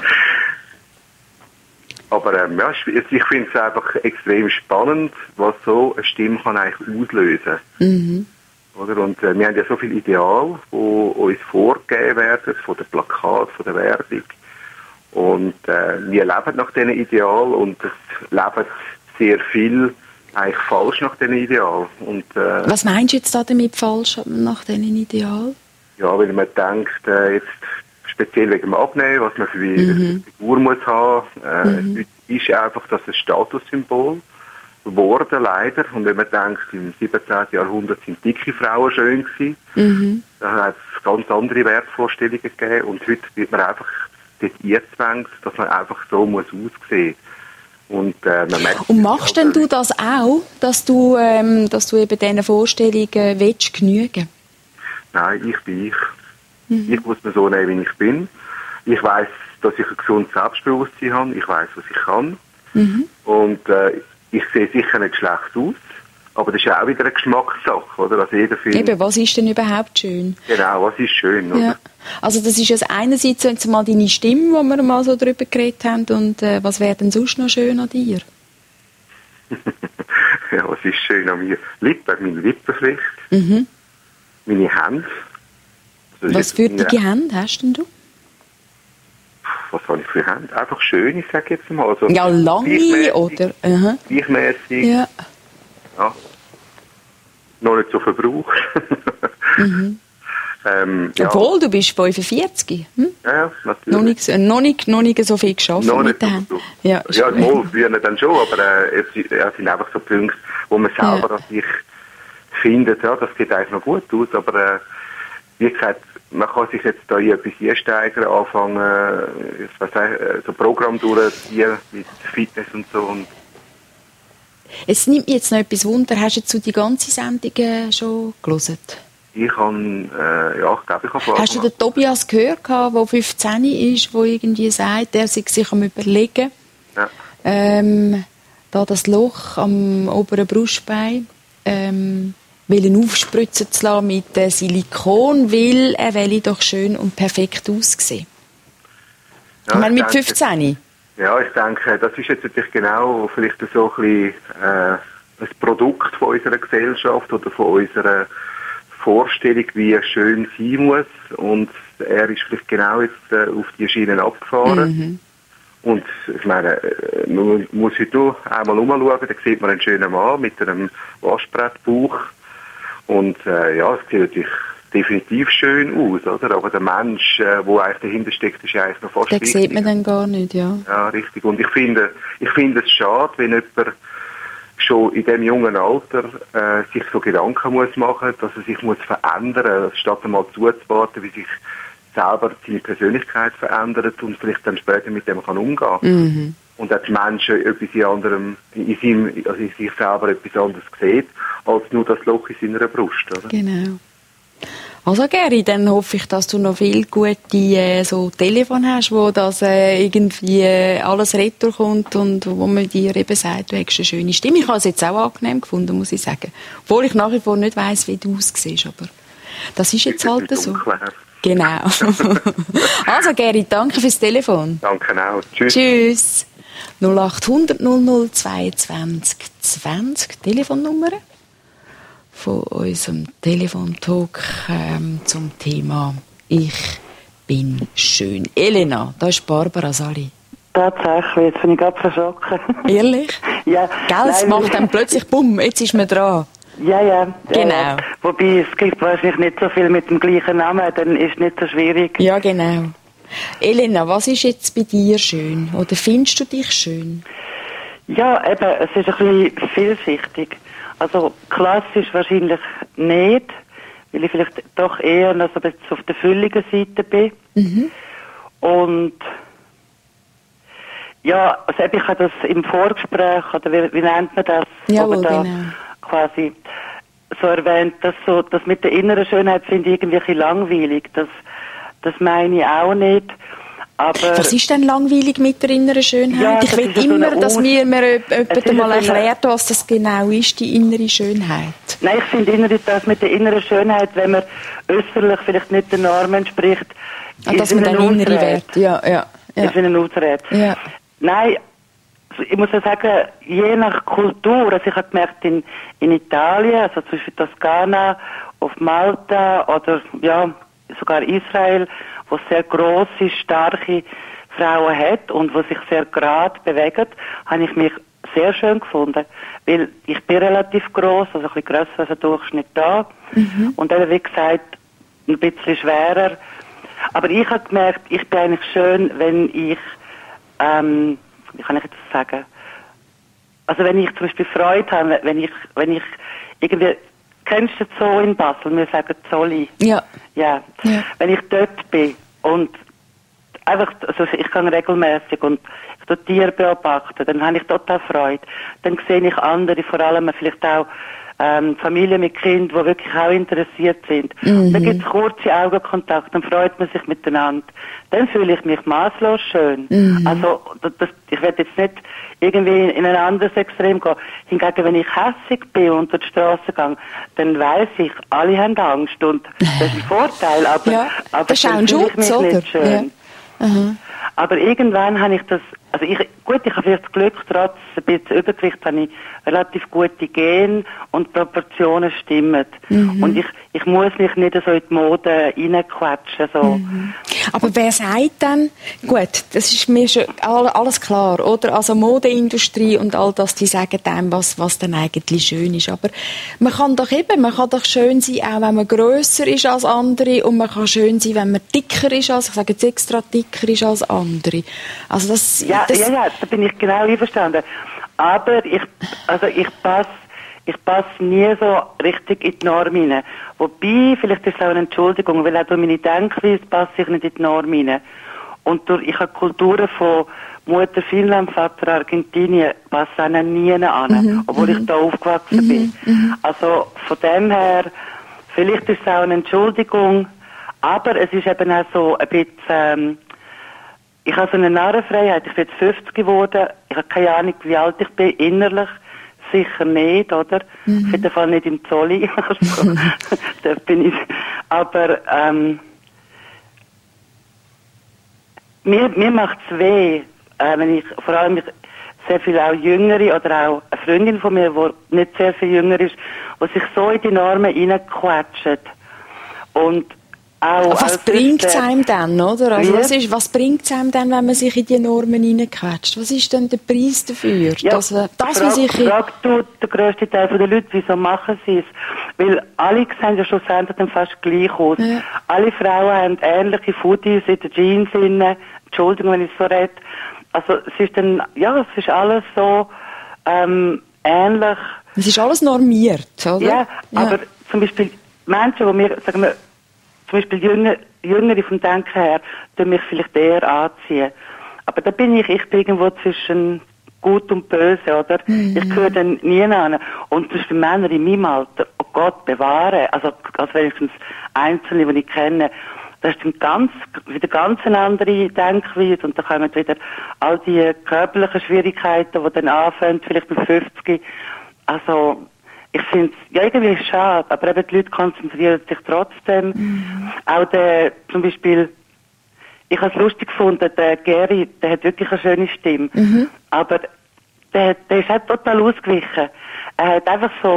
F: Aber ähm, ja, ich finde es einfach extrem spannend, was so eine Stimme kann eigentlich auslösen.
B: Mhm.
F: Oder? Und äh, wir haben ja so viele Ideale, die uns vorgegeben werden, von den Plakaten, von der Werbung. Und äh, wir leben nach diesen Idealen und es leben sehr viel eigentlich falsch nach diesen Idealen. Und, äh,
B: was meinst du jetzt da damit falsch nach diesen Idealen?
F: Ja, wenn man denkt, äh, jetzt speziell wegen dem Abnehmen, was man für eine mhm. Figur muss haben, äh, mhm. ist einfach das ein Statussymbol geworden, leider. Und wenn man denkt, im siebzehnten. Jahrhundert sind dicke Frauen schön gewesen, mhm. da hat es ganz andere Wertvorstellungen gegeben und heute wird man einfach dort eingezwängt, dass man einfach so muss aussehen. Und, äh, man merkt,
B: und machst denn du das auch, dass du, ähm, dass du eben diesen Vorstellungen willst genügen?
F: Nein, ich bin ich. Mhm. Ich muss mir so nehmen, wie ich bin. Ich weiss, dass ich ein gesundes Selbstbewusstsein habe. Ich weiss, was ich kann. Mhm. Und äh, ich sehe sicher nicht schlecht aus. Aber das ist ja auch wieder eine Geschmackssache, oder? Also jeder findet,
B: eben, was ist denn überhaupt schön?
F: Genau, was ist schön, oder?
B: Ja. Also das ist ja einerseits jetzt mal deine Stimme, wo wir mal so drüber geredet haben. Und äh, was wäre denn sonst noch schön an dir?
F: Ja, was ist schön an mir? Lippen, meine Lippen vielleicht.
B: Mhm.
F: Meine Hände. Also
B: was für dicke Hände hast denn du?
F: Was habe ich für Hände? Einfach schön, ich sage jetzt mal. Also
B: ja, lange oder? Uh-huh.
F: Gleichmäßig.
B: Ja.
F: Ja. Noch nicht so verbraucht.
B: Mhm.
F: ähm, ja.
B: Obwohl, du bist fünfundvierzig. Hm?
F: Ja, natürlich.
B: Noch nicht, noch nicht, noch nicht so viel geschafft
F: noch
B: mit den Händen. Ja,
F: ja mal früher dann schon, aber äh, es, es sind einfach so Punkte, wo man selber ja. an sich findet, ja, das sieht eigentlich noch gut aus, aber äh, wie gesagt, man kann sich jetzt da in etwas einsteigern, anfangen, ich weiß nicht, so ein Programm durchziehen mit Fitness und so. Und
B: es nimmt mich jetzt noch etwas Wunder, hast du jetzt so die ganze Sendung schon gelesen?
F: Ich habe, äh, ja, ich glaube, ich habe
B: hast du den Tobias gehört, der fünfzehn ist, der irgendwie sagt, er sei sich am Überlegen,
F: ja.
B: ähm, da das Loch am oberen Brustbein ähm, will aufspritzen zu lassen mit äh, Silikon, weil er will doch schön und perfekt aussehen. Ja, ich meine, mit denke, fünfzehn?
F: Ja, ich denke, das ist jetzt natürlich genau vielleicht so ein bisschen äh, ein Produkt von unserer Gesellschaft oder von unserer Vorstellung, wie es schön sein muss. Und er ist vielleicht genau jetzt äh, auf die Schienen abgefahren. Mhm. Und ich meine, man muss heute nur einmal umschauen, da sieht man einen schönen Mann mit einem Waschbrettbauch. Und äh, ja, es sieht natürlich definitiv schön aus, oder? Aber der Mensch, der äh, eigentlich dahinter steckt, ist eigentlich noch fast
B: den
F: wichtiger.
B: Sieht man dann gar nicht, ja.
F: Ja, richtig. Und ich finde, ich finde es schade, wenn jemand schon in diesem jungen Alter äh, sich so Gedanken muss machen, dass er sich muss verändern, statt einmal zuzuwarten, wie sich selber seine Persönlichkeit verändert und vielleicht dann später mit dem kann umgehen.
B: Mhm.
F: Und dass die Menschen etwas in anderem, in, seinem, also in sich selber etwas anderes sieht, als nur das Loch in seiner Brust, oder?
B: Genau. Also Geri, dann hoffe ich, dass du noch viel gute äh, so Telefon hast, wo das äh, irgendwie äh, alles retour kommt und wo man dir eben sagt, du hast eine schöne Stimme. Ich habe es jetzt auch angenehm gefunden, muss ich sagen. Obwohl ich nach wie vor nicht weiss, wie du aussiehst, aber das ist jetzt halt so. Genau. Also Geri, danke fürs Telefon.
F: Danke auch. Tschüss.
B: Tschüss. null acht hundert null null zweiundzwanzig zwanzig Telefonnummer von unserem Telefontalk ähm, zum Thema «Ich bin schön». Elena, da ist Barbara Sali.
G: Tatsächlich, jetzt bin ich gerade verschrocken.
B: Ehrlich?
G: Ja.
B: Gell, es macht dann plötzlich bumm, jetzt ist man dran.
G: Ja, ja.
B: Genau.
G: Ja, wobei, es gibt wahrscheinlich nicht so viel mit dem gleichen Namen, dann ist es nicht so schwierig.
B: Ja, genau. Elena, was ist jetzt bei dir schön? Oder findest du dich schön?
G: Ja, eben, es ist ein bisschen vielschichtig. Also klassisch wahrscheinlich nicht, weil ich vielleicht doch eher noch so ein bisschen auf der fülligen Seite bin. Mhm. Und ja, also ich habe das im Vorgespräch, oder wie, wie nennt man das?
B: Jawohl,
G: da
B: genau.
G: Quasi so erwähnt, dass so, das mit der inneren Schönheit finde ich irgendwie ein bisschen langweilig. Das, das meine ich auch nicht. Aber
B: was ist denn langweilig mit der inneren Schönheit?
G: Ja,
B: ich will
G: so
B: immer, dass
G: Aus-
B: mir mir jemand mal
G: so
B: erklärt, was das genau ist, die innere Schönheit.
G: Nein, ich finde innere, das mit der inneren Schönheit, wenn man äußerlich vielleicht nicht den Normen entspricht,
B: Ah, dass man dann innere Wert, ja, ja. ja.
G: Ist eine Ausrede.
B: Ja.
G: Nein, ich muss ja sagen, je nach Kultur, also ich habe gemerkt, in, in Italien, also zum Beispiel Toskana, auf Malta oder ja, sogar Israel, wo es sehr grosse, starke Frauen hat und wo sich sehr gerade bewegen, habe ich mich sehr schön gefunden. Weil ich bin relativ gross, also ein bisschen grösser als der Durchschnitt da. Mhm. Und eben, wie gesagt, ein bisschen schwerer. Aber ich habe gemerkt, ich bin eigentlich schön, wenn ich, ähm, wie kann ich jetzt sagen? Also wenn ich zum Beispiel Freude habe, wenn ich, wenn ich irgendwie, kennst du den Zoo in Basel? Wir sagen Zolli.
B: Ja.
G: Ja. ja. Wenn ich dort bin und einfach, also ich kann regelmäßig und ich tue Tiere beobachten, dann habe ich total Freude. Dann sehe ich andere, vor allem vielleicht auch ähm, Familien mit Kindern, die wirklich auch interessiert sind. Mhm. Dann gibt es kurze Augenkontakt, dann freut man sich miteinander. Dann fühle ich mich maßlos schön. Mhm. Also das, das, ich werde jetzt nicht irgendwie in ein anderes Extrem gehen. Hingegen, wenn ich hässig bin und durch die Straße gehe, dann weiss ich, alle haben Angst und das ist ein Vorteil, aber,
B: ja,
G: aber
B: das ist auch ein Schutz,
G: mich
B: oder?
G: nicht schön.
B: Ja. Uh-huh.
G: Aber irgendwann habe ich das, also ich, gut, ich habe vielleicht das Glück, trotz ein bisschen Übergewicht, habe ich relativ gute Gene und Proportionen stimmen. Mhm. Und ich, ich muss mich nicht so in die Mode reinquetschen, so.
B: Mhm. Aber wer sagt dann, gut, das ist mir schon alles klar, oder? Also Modeindustrie und all das, die sagen dann, was, was dann eigentlich schön ist. Aber man kann doch eben, man kann doch schön sein, auch wenn man grösser ist als andere, und man kann schön sein, wenn man dicker ist als, ich sage jetzt extra dicker ist als andere. Also das,
G: ja,
B: das
G: ja, ja, da bin ich genau einverstanden. Aber ich, also ich passe, ich passe nie so richtig in die Norm hinein. Wobei, vielleicht ist es auch eine Entschuldigung, weil auch durch meine Denkweise passe ich nicht in die Norm hinein. Und durch, ich habe Kulturen von Mutter Finnland, Vater Argentinien, passe auch nie an, mhm, obwohl ich da aufgewachsen mhm, bin. Mhm. Also von dem her, vielleicht ist es auch eine Entschuldigung, aber es ist eben auch so ein bisschen, ähm, ich habe so eine Narrenfreiheit. Ich bin jetzt fünfzig geworden. Ich habe keine Ahnung, wie alt ich bin. Innerlich sicher nicht, oder? Mhm. Auf jeden Fall nicht im Zolli. Also, da bin ich. Aber ähm, mir, mir macht es weh, äh, wenn ich vor allem sehr viel auch Jüngere oder auch eine Freundin von mir, die nicht sehr viel jünger ist, die sich so in die Normen reinquetscht. Und auch
B: was bringt es einem dann, oder? Also was, ist, was bringt es einem dann, wenn man sich in die Normen hineinquetscht? Was ist denn der Preis dafür?
G: Ja,
B: dass, das,
G: frag,
B: wie sich
G: frag du den grössten Teil der Leute, wieso machen sie es? Weil alle sehen ja schlussendlich dann fast gleich aus. Ja. Alle Frauen haben ähnliche Foodies in den Jeans innen. Entschuldigung, wenn ich so rede. Also es ist dann, ja, es ist alles so ähm, ähnlich.
B: Es ist alles normiert, oder?
G: Ja, ja, aber zum Beispiel Menschen, die mir, sagen wir, zum Beispiel Jünger, Jüngere vom Denken her, die mich vielleicht eher anziehen. Aber da bin ich, ich bin irgendwo zwischen gut und böse, oder? Mhm. Ich gehöre dann nie an. Und zum Beispiel Männer in meinem Alter, oh Gott, bewahre, also, also wenigstens Einzelne, die ich kenne, das ist dann ganz, wieder ganz eine andere Denkweise und da kommen wieder all die körperlichen Schwierigkeiten, die dann anfangen, vielleicht mit fünfzig. Also, ich finde es ja irgendwie schade, aber eben die Leute konzentrieren sich trotzdem. Mhm. Auch der, zum Beispiel, ich habe es lustig gefunden, der Gary, der hat wirklich eine schöne Stimme, mhm. aber der, der ist halt total ausgewichen. Er hat einfach so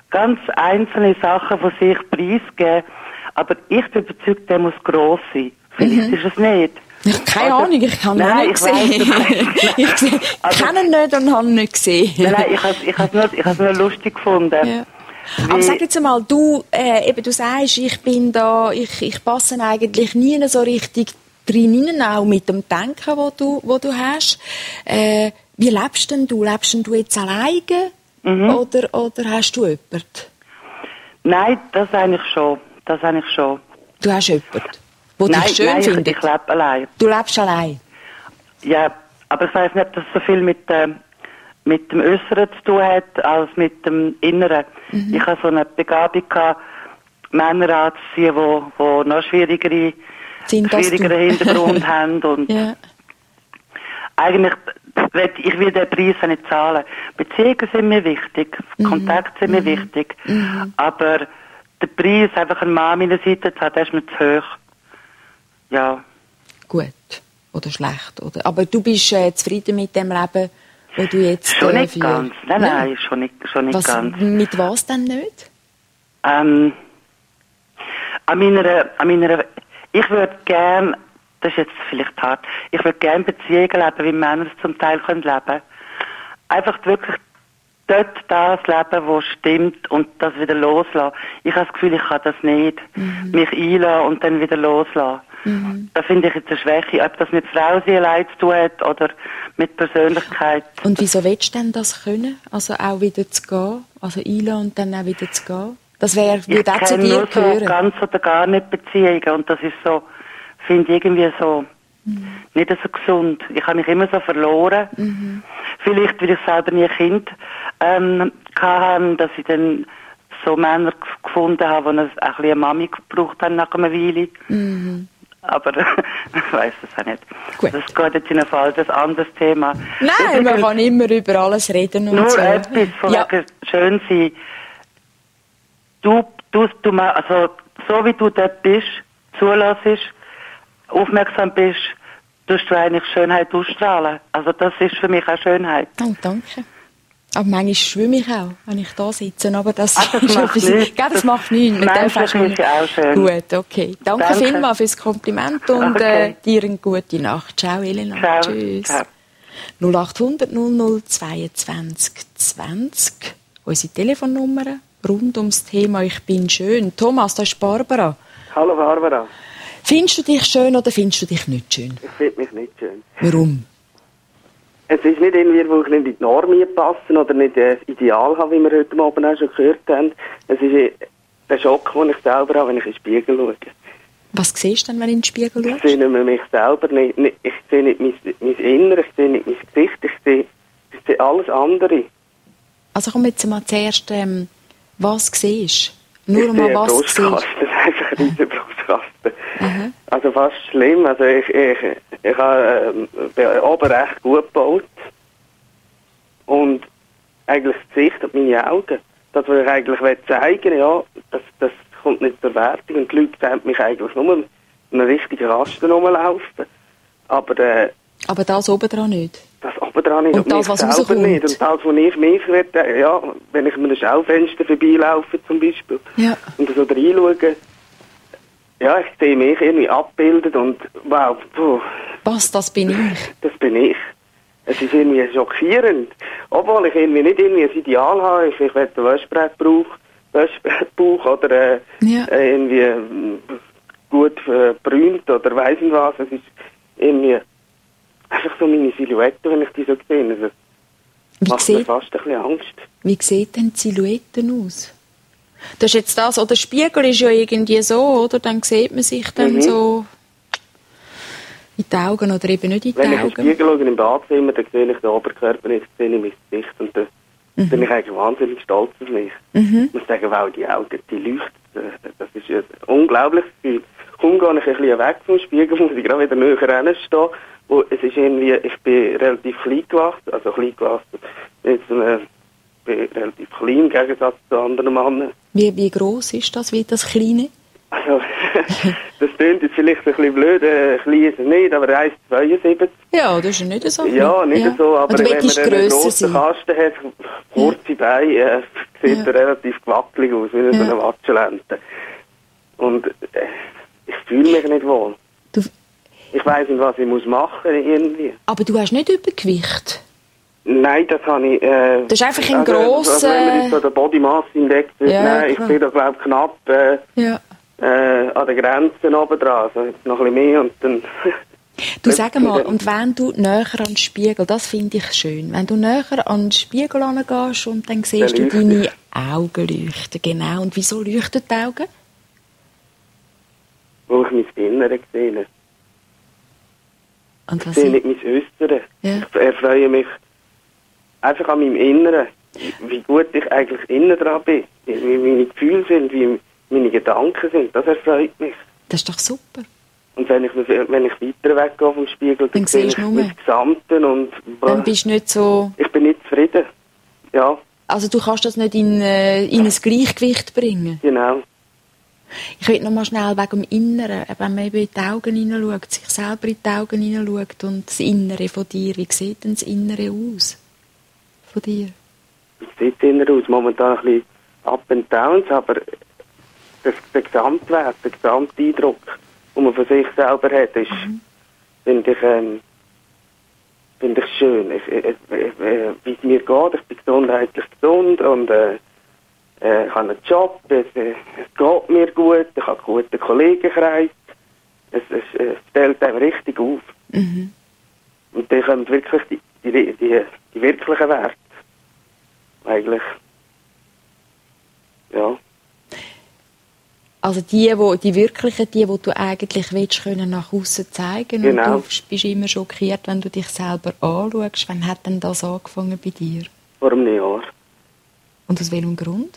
G: ganz einzelne Sachen von sich preisgeben, aber ich bin überzeugt, der muss gross sein. Vielleicht mhm. ist es nicht.
B: Ich habe keine
G: also,
B: Ahnung, ich habe ihn
G: nein,
B: nicht gesehen. ich ich kenne ihn nicht und habe ihn nicht gesehen.
G: Nein, nein, ich habe ich es nur, ich nur lustig gefunden.
B: Ja. Aber sag jetzt einmal, du, äh, eben, du sagst, ich bin da, ich, ich passe eigentlich nie so richtig drin, auch mit dem Denken, wo du, wo du hast. Äh, wie lebst denn du? Lebst denn du jetzt alleine? Mhm. Oder, oder hast du jemanden?
G: Nein, das eigentlich schon. Das eigentlich schon.
B: Du hast jemanden, der dich schön
G: nein,
B: findet?
G: Ich, ich lebe allein.
B: Du lebst allein?
G: Ja, aber ich weiss nicht, ob das so viel mit, äh, mit dem Äußeren zu tun hat, als mit dem Inneren. Mhm. Ich hatte so eine Begabung gehabt, Männer anzuziehen, die, die noch schwierigere, schwierigeren Hintergrund haben. Und ja. Eigentlich, ich will den Preis nicht zahlen. Beziehungen sind mir wichtig, mhm. Kontakte sind mir mhm. wichtig. Mhm. Aber der Preis, einfach einen Mann an meiner Seite zu haben, der ist mir zu hoch. Ja.
B: Gut. Oder schlecht. Oder? Aber du bist äh, zufrieden mit dem Leben, wo du jetzt
G: Schon
B: äh,
G: nicht
B: für...
G: ganz. Nein, nein, nein, schon nicht, schon nicht
B: was,
G: ganz.
B: Mit was denn nicht?
G: Ähm, an meiner, an meiner, ich würde gern, das ist jetzt vielleicht hart, ich würde gern Beziehungen leben, wie Männer es zum Teil können leben. Einfach wirklich dort das leben, was stimmt und das wieder loslassen. Ich habe das Gefühl, ich kann das nicht. Mhm. Mich einlassen und dann wieder loslassen. Mhm. Da finde ich jetzt eine Schwäche, ob das mit Frau sie allein zu tun hat oder mit Persönlichkeit.
B: Und wieso willst du denn das können? Also auch wieder zu gehen? Also einlassen und dann auch wieder zu gehen? Das wäre, würde auch zu dir
G: nur
B: gehören.
G: So ganz oder gar nicht Beziehungen und das ist so, finde ich irgendwie so mhm. nicht so gesund. Ich habe mich immer so verloren. Mhm. Vielleicht, weil ich selber nie ein Kind ähm, hatte, dass ich dann so Männer gefunden habe, die ein bisschen eine Mami gebraucht haben nach einer Weile. Mhm. Aber ich weiss es auch nicht. Gut. Das geht jetzt in ein falsches anderes Thema.
B: Nein, man kann immer über alles reden und
G: nur
B: so.
G: Nur etwas von ja. wegen schön sein. Du, du, du, also, so wie du dort bist, zulässt, aufmerksam bist, tust du eigentlich Schönheit ausstrahlen. Also das ist für mich auch Schönheit.
B: Oh, danke. Aber manchmal schwimme ich auch, wenn ich da sitze. Aber das,
G: Ach, das macht nichts.
B: Ja, das macht nichts.
G: Menschlich ist ja auch schön.
B: Gut, okay. Danke, Danke. vielmals fürs Kompliment und okay. äh, dir eine gute Nacht. Ciao, Elena.
G: Ciao.
B: Tschüss.
G: Ciao.
B: null acht hundert null null zweiundzwanzig zwanzig. Unsere Telefonnummer rund ums Thema «Ich bin schön». Thomas, da ist Barbara.
H: Hallo Barbara.
B: Findest du dich schön oder findest du dich nicht schön?
H: Ich finde mich nicht schön.
B: Warum?
H: Es ist nicht irgendwie, wo ich nicht in die Norm passe oder nicht das Ideal habe, wie wir heute Abend auch schon gehört haben. Es ist der Schock, den ich selber habe, wenn ich in den Spiegel schaue.
B: Was siehst du denn, wenn du in den Spiegel schaust?
H: Ich sehe nicht mehr mich selber, nicht, nicht, ich sehe nicht mein, mein Inneres, ich sehe nicht mein Gesicht, ich sehe, ich sehe alles andere.
B: Also komm jetzt mal zuerst, ähm, was siehst du? Nur mal was siehst du?
H: Das ist einfach ein riesen Brustkasten. Mhm. Also fast schlimm. Also ich, ich, ich habe äh, oben recht gut gebaut. Und eigentlich das Gesicht und meine Augen. Das, was ich eigentlich zeigen will, ja, das, das kommt nicht zur Wertung. Und die Leute sehen mich eigentlich nur in einem richtigen Rasten rumlaufen. Aber, äh,
B: Aber das oben dran nicht?
H: Das oben dran nicht.
B: Und, und das, was rauskommt?
H: Nicht. Und das, was ich mich will, ja, wenn ich mit einem Schaufenster vorbeilaufe zum Beispiel
B: ja.
H: und so reinschaue, ja, ich sehe mich irgendwie abgebildet und wow, puh.
B: Was, das bin ich?
H: Das bin ich. Es ist irgendwie schockierend. Obwohl ich irgendwie nicht irgendwie ein Ideal habe. Ich, ich will ein Waschbrettbauch, Waschbrettbauch oder äh, ja. äh, irgendwie äh, gut äh, brünt oder weiss nicht was. Es ist irgendwie einfach so meine Silhouette, wenn ich die so sehe. Also,
B: wie
H: macht
B: sieht,
H: mir fast ein bisschen Angst.
B: Wie sieht denn die Silhouette aus? Das ist jetzt das, oder der Spiegel ist ja irgendwie so, oder? Dann sieht man sich dann mhm. so in die Augen oder eben nicht in die
H: Wenn
B: Augen.
H: Wenn ich in den Spiegel schaue, im Badzimmer, dann sehe ich den Oberkörper nicht, sehe ich mein Gesicht und dann mhm. bin ich eigentlich wahnsinnig stolz auf mich. Mhm. Ich muss sagen, wow, die Augen, die leuchten, das ist ein unglaubliches Gefühl. Kaum gehe ich ein bisschen weg vom Spiegel, muss ich gerade wieder näher hinstehen. Wo es ist irgendwie, ich bin relativ klein gewachsen, also klein gewachsen, jetzt äh, bin relativ klein im Gegensatz zu anderen Männern.
B: Wie, wie gross ist das, wie das Kleine?
H: Also, das klingt jetzt vielleicht ein bisschen blöd, äh, klein ist es nicht, aber eins Komma zweiundsiebzig.
B: Ja, das ist nicht so.
H: Ja, nicht ja. so, aber wenn man einen grossen
B: sein.
H: Kasten hat, kurze Beine, äh, sieht
B: Ja.
H: er relativ gewackelig aus, wie
B: Ja.
H: so eine Watschelente. Und äh, ich fühle mich nicht wohl.
B: Du,
H: Ich weiss nicht, was ich muss machen irgendwie.
B: aber du hast nicht Übergewicht?
H: Nein, das habe ich... Äh,
B: Das ist einfach ein
H: also,
B: grosser-
H: Also wenn man jetzt so den Body Mass Index
B: Ja,
H: nein, ich
B: klar.
H: bin da glaube ich knapp äh,
B: Ja.
H: äh, an den Grenzen oben dran. Also jetzt noch ein bisschen mehr und dann...
B: Du sag mal, und wenn du näher an den Spiegel, das finde ich schön, wenn du näher an den Spiegel gehst und dann siehst du
H: Dann
B: deine Augen leuchten, genau. Und wieso leuchten die Augen?
H: Wo ich mein Innere sehe.
B: Und
H: Ich
B: was
H: sehe
B: ich,
H: nicht mein Äußeres.
B: Ja.
H: Ich erfreue mich einfach an meinem Inneren. Wie gut ich eigentlich innen dran bin. Wie wie meine Gefühle sind, wie meine Gedanken sind. Das erfreut mich.
B: das ist doch super.
H: Und wenn ich, wenn ich weiter weggehe vom Spiegel, dann,
B: Dann
H: sehe
B: siehst
H: ich
B: du nur.
H: das Gesamte und
B: Dann bist du nicht so...
H: ich bin nicht zufrieden. Ja,
B: Also du kannst das nicht in, äh, in ein Gleichgewicht bringen.
H: genau.
B: Ich will noch mal schnell wegen dem Inneren, wenn man eben in die Augen hineinschaut, sich selber in die Augen hineinschaut und das Innere von dir, wie sieht denn das Innere aus? Von dir?
H: Wie sieht es innen aus? Momentan ein bisschen up and downs, aber das, der Gesamtwert, der Gesamteindruck, den man von sich selber hat, ist,
B: Mhm.
H: finde ich, ähm, finde ich schön. Ich, ich, ich, äh, wie es mir geht, ich bin gesundheitlich gesund und äh, äh, ich habe einen Job, es, äh, es geht mir gut, ich habe einen guten Kollegenkreis. Es, es, es stellt einem richtig auf.
B: Mhm.
H: Und dann kommen wirklich die, die, die, die wirklichen Werte. Eigentlich. Ja.
B: Also die, wo, die wirklichen, die, die du eigentlich willst, können nach außen zeigen.
H: Genau.
B: Und du bist immer schockiert, wenn du dich selber anschaust. Wann hat denn das angefangen bei dir?
H: Vor einem Jahr.
B: Und aus welchem Grund?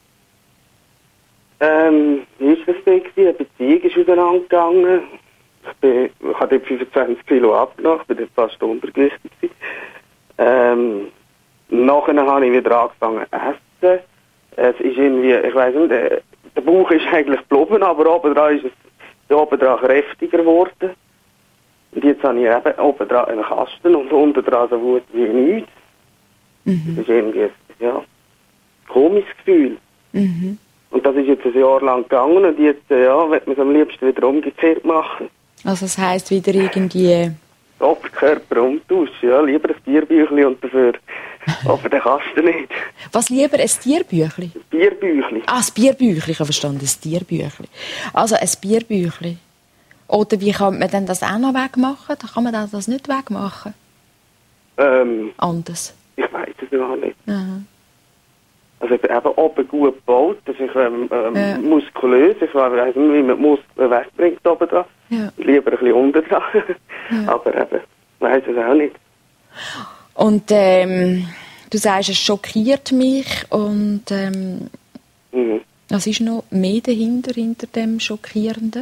H: Ähm, wie war das denn? Eine Beziehung ist auseinandergegangen. Ich, bin, ich habe dort fünfundzwanzig Kilo abgenommen, ich bin dort fast untergewichtig gewesen. Ähm, nachher habe ich wieder angefangen zu essen. Es ist irgendwie, ich weiss nicht, der, der Bauch ist eigentlich geblieben, aber obendran ist es obendran kräftiger geworden. Und jetzt habe ich eben obendran einen Kasten und unterdran so gut wie nichts.
B: Mhm.
H: Das ist irgendwie ein, ja, ein komisches Gefühl.
B: Mhm.
H: Und das ist jetzt ein Jahr lang gegangen und jetzt, äh, ja, wird man es am liebsten wieder umgekehrt machen.
B: Also das heisst wieder irgendwie...
H: Oberkörper umtauschen, ja, lieber ein Bierbüchli und dafür aber den Kasten nicht.
B: Was lieber, ein Tierbüchli?
H: Bierbüchli.
B: Ah, ein Bierbüchli, ich habe verstanden, ein Tierbüchli. Also ein Bierbüchli. Oder wie kann man denn das auch noch wegmachen? Da kann man das nicht wegmachen.
H: Ähm,
B: Anders.
H: ich weiß es gar nicht.
B: Aha.
H: Also ich bin eben oben gut gebaut, das ist ähm, ähm,
B: Ja.
H: muskulös, ich weiss nicht, wie man die Muskeln wegbringt oben dran.
B: Ja.
H: Lieber ein bisschen unten dran. Aber eben, ich weiss es auch nicht.
B: Und ähm, du sagst, es schockiert mich und ähm,
H: Mhm.
B: was ist noch mehr dahinter, hinter dem Schockierenden?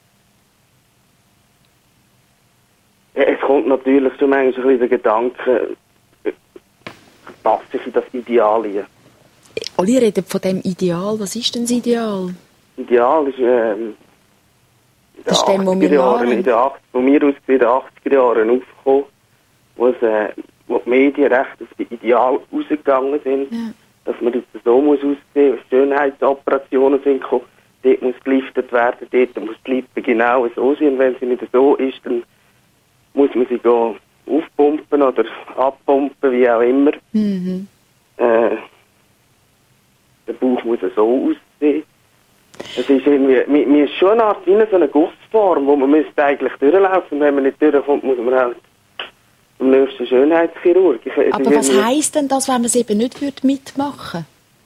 H: Ja, es kommt natürlich schon manchmal ein bisschen der Gedanke, äh, passe ich in das Ideal hier.
B: Alle reden von dem Ideal. Was ist denn das Ideal?
H: Ideal ist ähm, in den
B: Das ist dem, wo wir
H: achtziger Jahren,
B: waren.
H: in den achtziger, von mir aus in den achtziger Jahren aufgekommen, wo, es, äh, wo die Medien recht auf die Ideal rausgegangen sind,
B: Ja.
H: dass man jetzt so muss aussehen, Schönheitsoperationen sind gekommen, dort muss geliftet werden, dort muss die Lippe genau so sein, und wenn sie nicht so ist, dann muss man sie gehen aufpumpen oder abpumpen, wie auch immer.
B: Mhm.
H: Äh, der Bauch muss so aussehen. Es ist irgendwie, mir, mir ist schon eine Art wie eine, so eine Gussform, wo man müsste eigentlich durchlaufen, und wenn man nicht durchkommt, muss man halt zum nächsten Schönheitschirurg. Ich, es
B: Aber
H: ist
B: was
H: irgendwie-
B: heisst denn das, wenn man es eben nicht würde mitmachen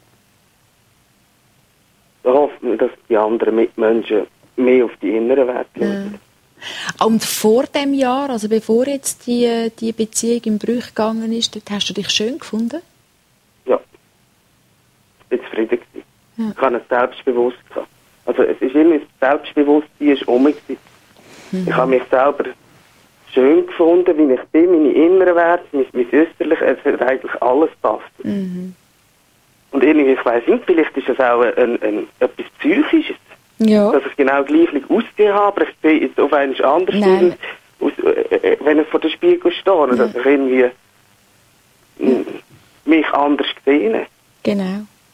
H: Da hofft man, dass die anderen Mitmenschen mehr auf die inneren Werte schauen.
B: würde? Und vor dem Jahr, also bevor jetzt die, die Beziehung im Bruch gegangen ist, dort hast du dich schön gefunden?
H: Ja. Ich bin zufrieden gewesen.
B: Ja.
H: Ich habe ein Selbstbewusstsein gehabt. Also es ist irgendwie, das Selbstbewusstsein ist um mich gewesen.
B: Mhm.
H: Ich habe mich selber schön gefunden, wie ich bin, meine inneren Werte, mein, mein Äußerliches, es hat eigentlich alles passt.
B: Mhm.
H: Und irgendwie, ich weiss nicht, vielleicht ist es auch ein, ein, ein, etwas Psychisches,
B: Ja.
H: dass ich genau gleich ausgesehen habe, aber ich sehe jetzt auf einmal anders
B: Nein.
H: aus, aus, äh, wenn ich vor dem Spiegel stehe, dass ich irgendwie mm, mich anders sehe.
B: Genau.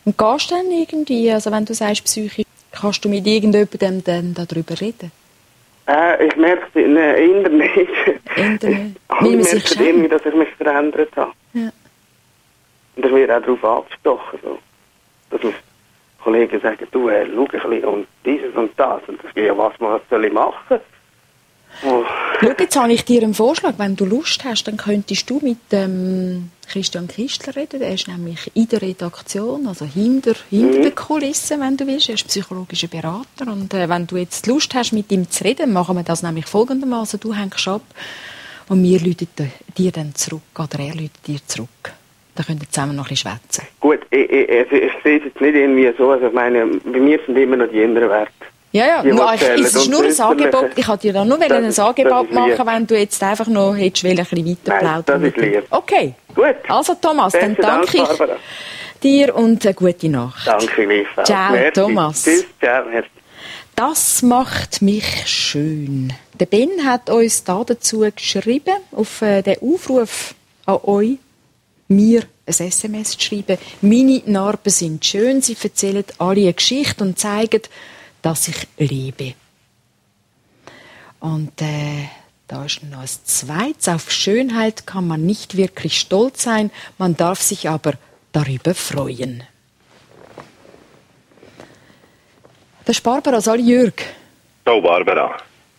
B: Und gehst du dann irgendwie, also wenn du sagst psychisch, kannst du mit irgendjemandem dann darüber reden?
H: Äh, ich merke es in der Internet.
B: Internet.
H: Ich merke irgendwie, dass ich mich verändert habe.
B: Ja.
H: Und ich werde auch darauf angesprochen. So. Dass mir Kollegen sagen, du, äh, schau ein bisschen und dieses und das. Und ich gehe, ja, was, was soll ich machen? Oh.
B: Schau, jetzt habe ich dir einen Vorschlag. Wenn du Lust hast, dann könntest du mit ähm, Christian Kistler reden. Er ist nämlich in der Redaktion, also hinter, hinter mhm. den Kulissen, wenn du willst. Er ist psychologischer Berater. Und äh, wenn du jetzt Lust hast, mit ihm zu reden, machen wir das nämlich folgendermaßen. Du hängst ab und wir läuten dir dann zurück. Oder er läutet dir zurück. Dann könnt ihr zusammen noch ein bisschen schwätzen.
H: Gut, ich, ich, ich, ich sehe es jetzt nicht irgendwie so. Also ich meine, bei mir sind immer noch die inneren Werte.
B: Ja, ja, no, ich, es ist nur ein Angebot. Ich wollte dir da nur ein ist, Angebot machen, wenn du jetzt einfach noch hättest, ein bisschen weiter plaudern.
H: Nein, das ist lieb.
B: Okay.
H: Gut.
B: Also Thomas,
H: Besten
B: dann danke
H: Dank,
B: ich
H: Barbara.
B: dir und eine gute Nacht.
H: Danke gleichfalls.
B: Ciao,
H: merci.
B: Thomas.
H: Tschüss, ciao, merci.
B: Das macht mich schön. Der Ben hat uns da dazu geschrieben, auf äh, den Aufruf an euch, mir ein S M S zu schreiben. Meine Narben sind schön, sie erzählen alle eine Geschichte und zeigen, dass ich lebe. Und äh, da ist noch ein zweites. Auf Schönheit kann man nicht wirklich stolz sein, man darf sich aber darüber freuen. Das ist Barbara, sali Jürg.
I: Hallo Barbara.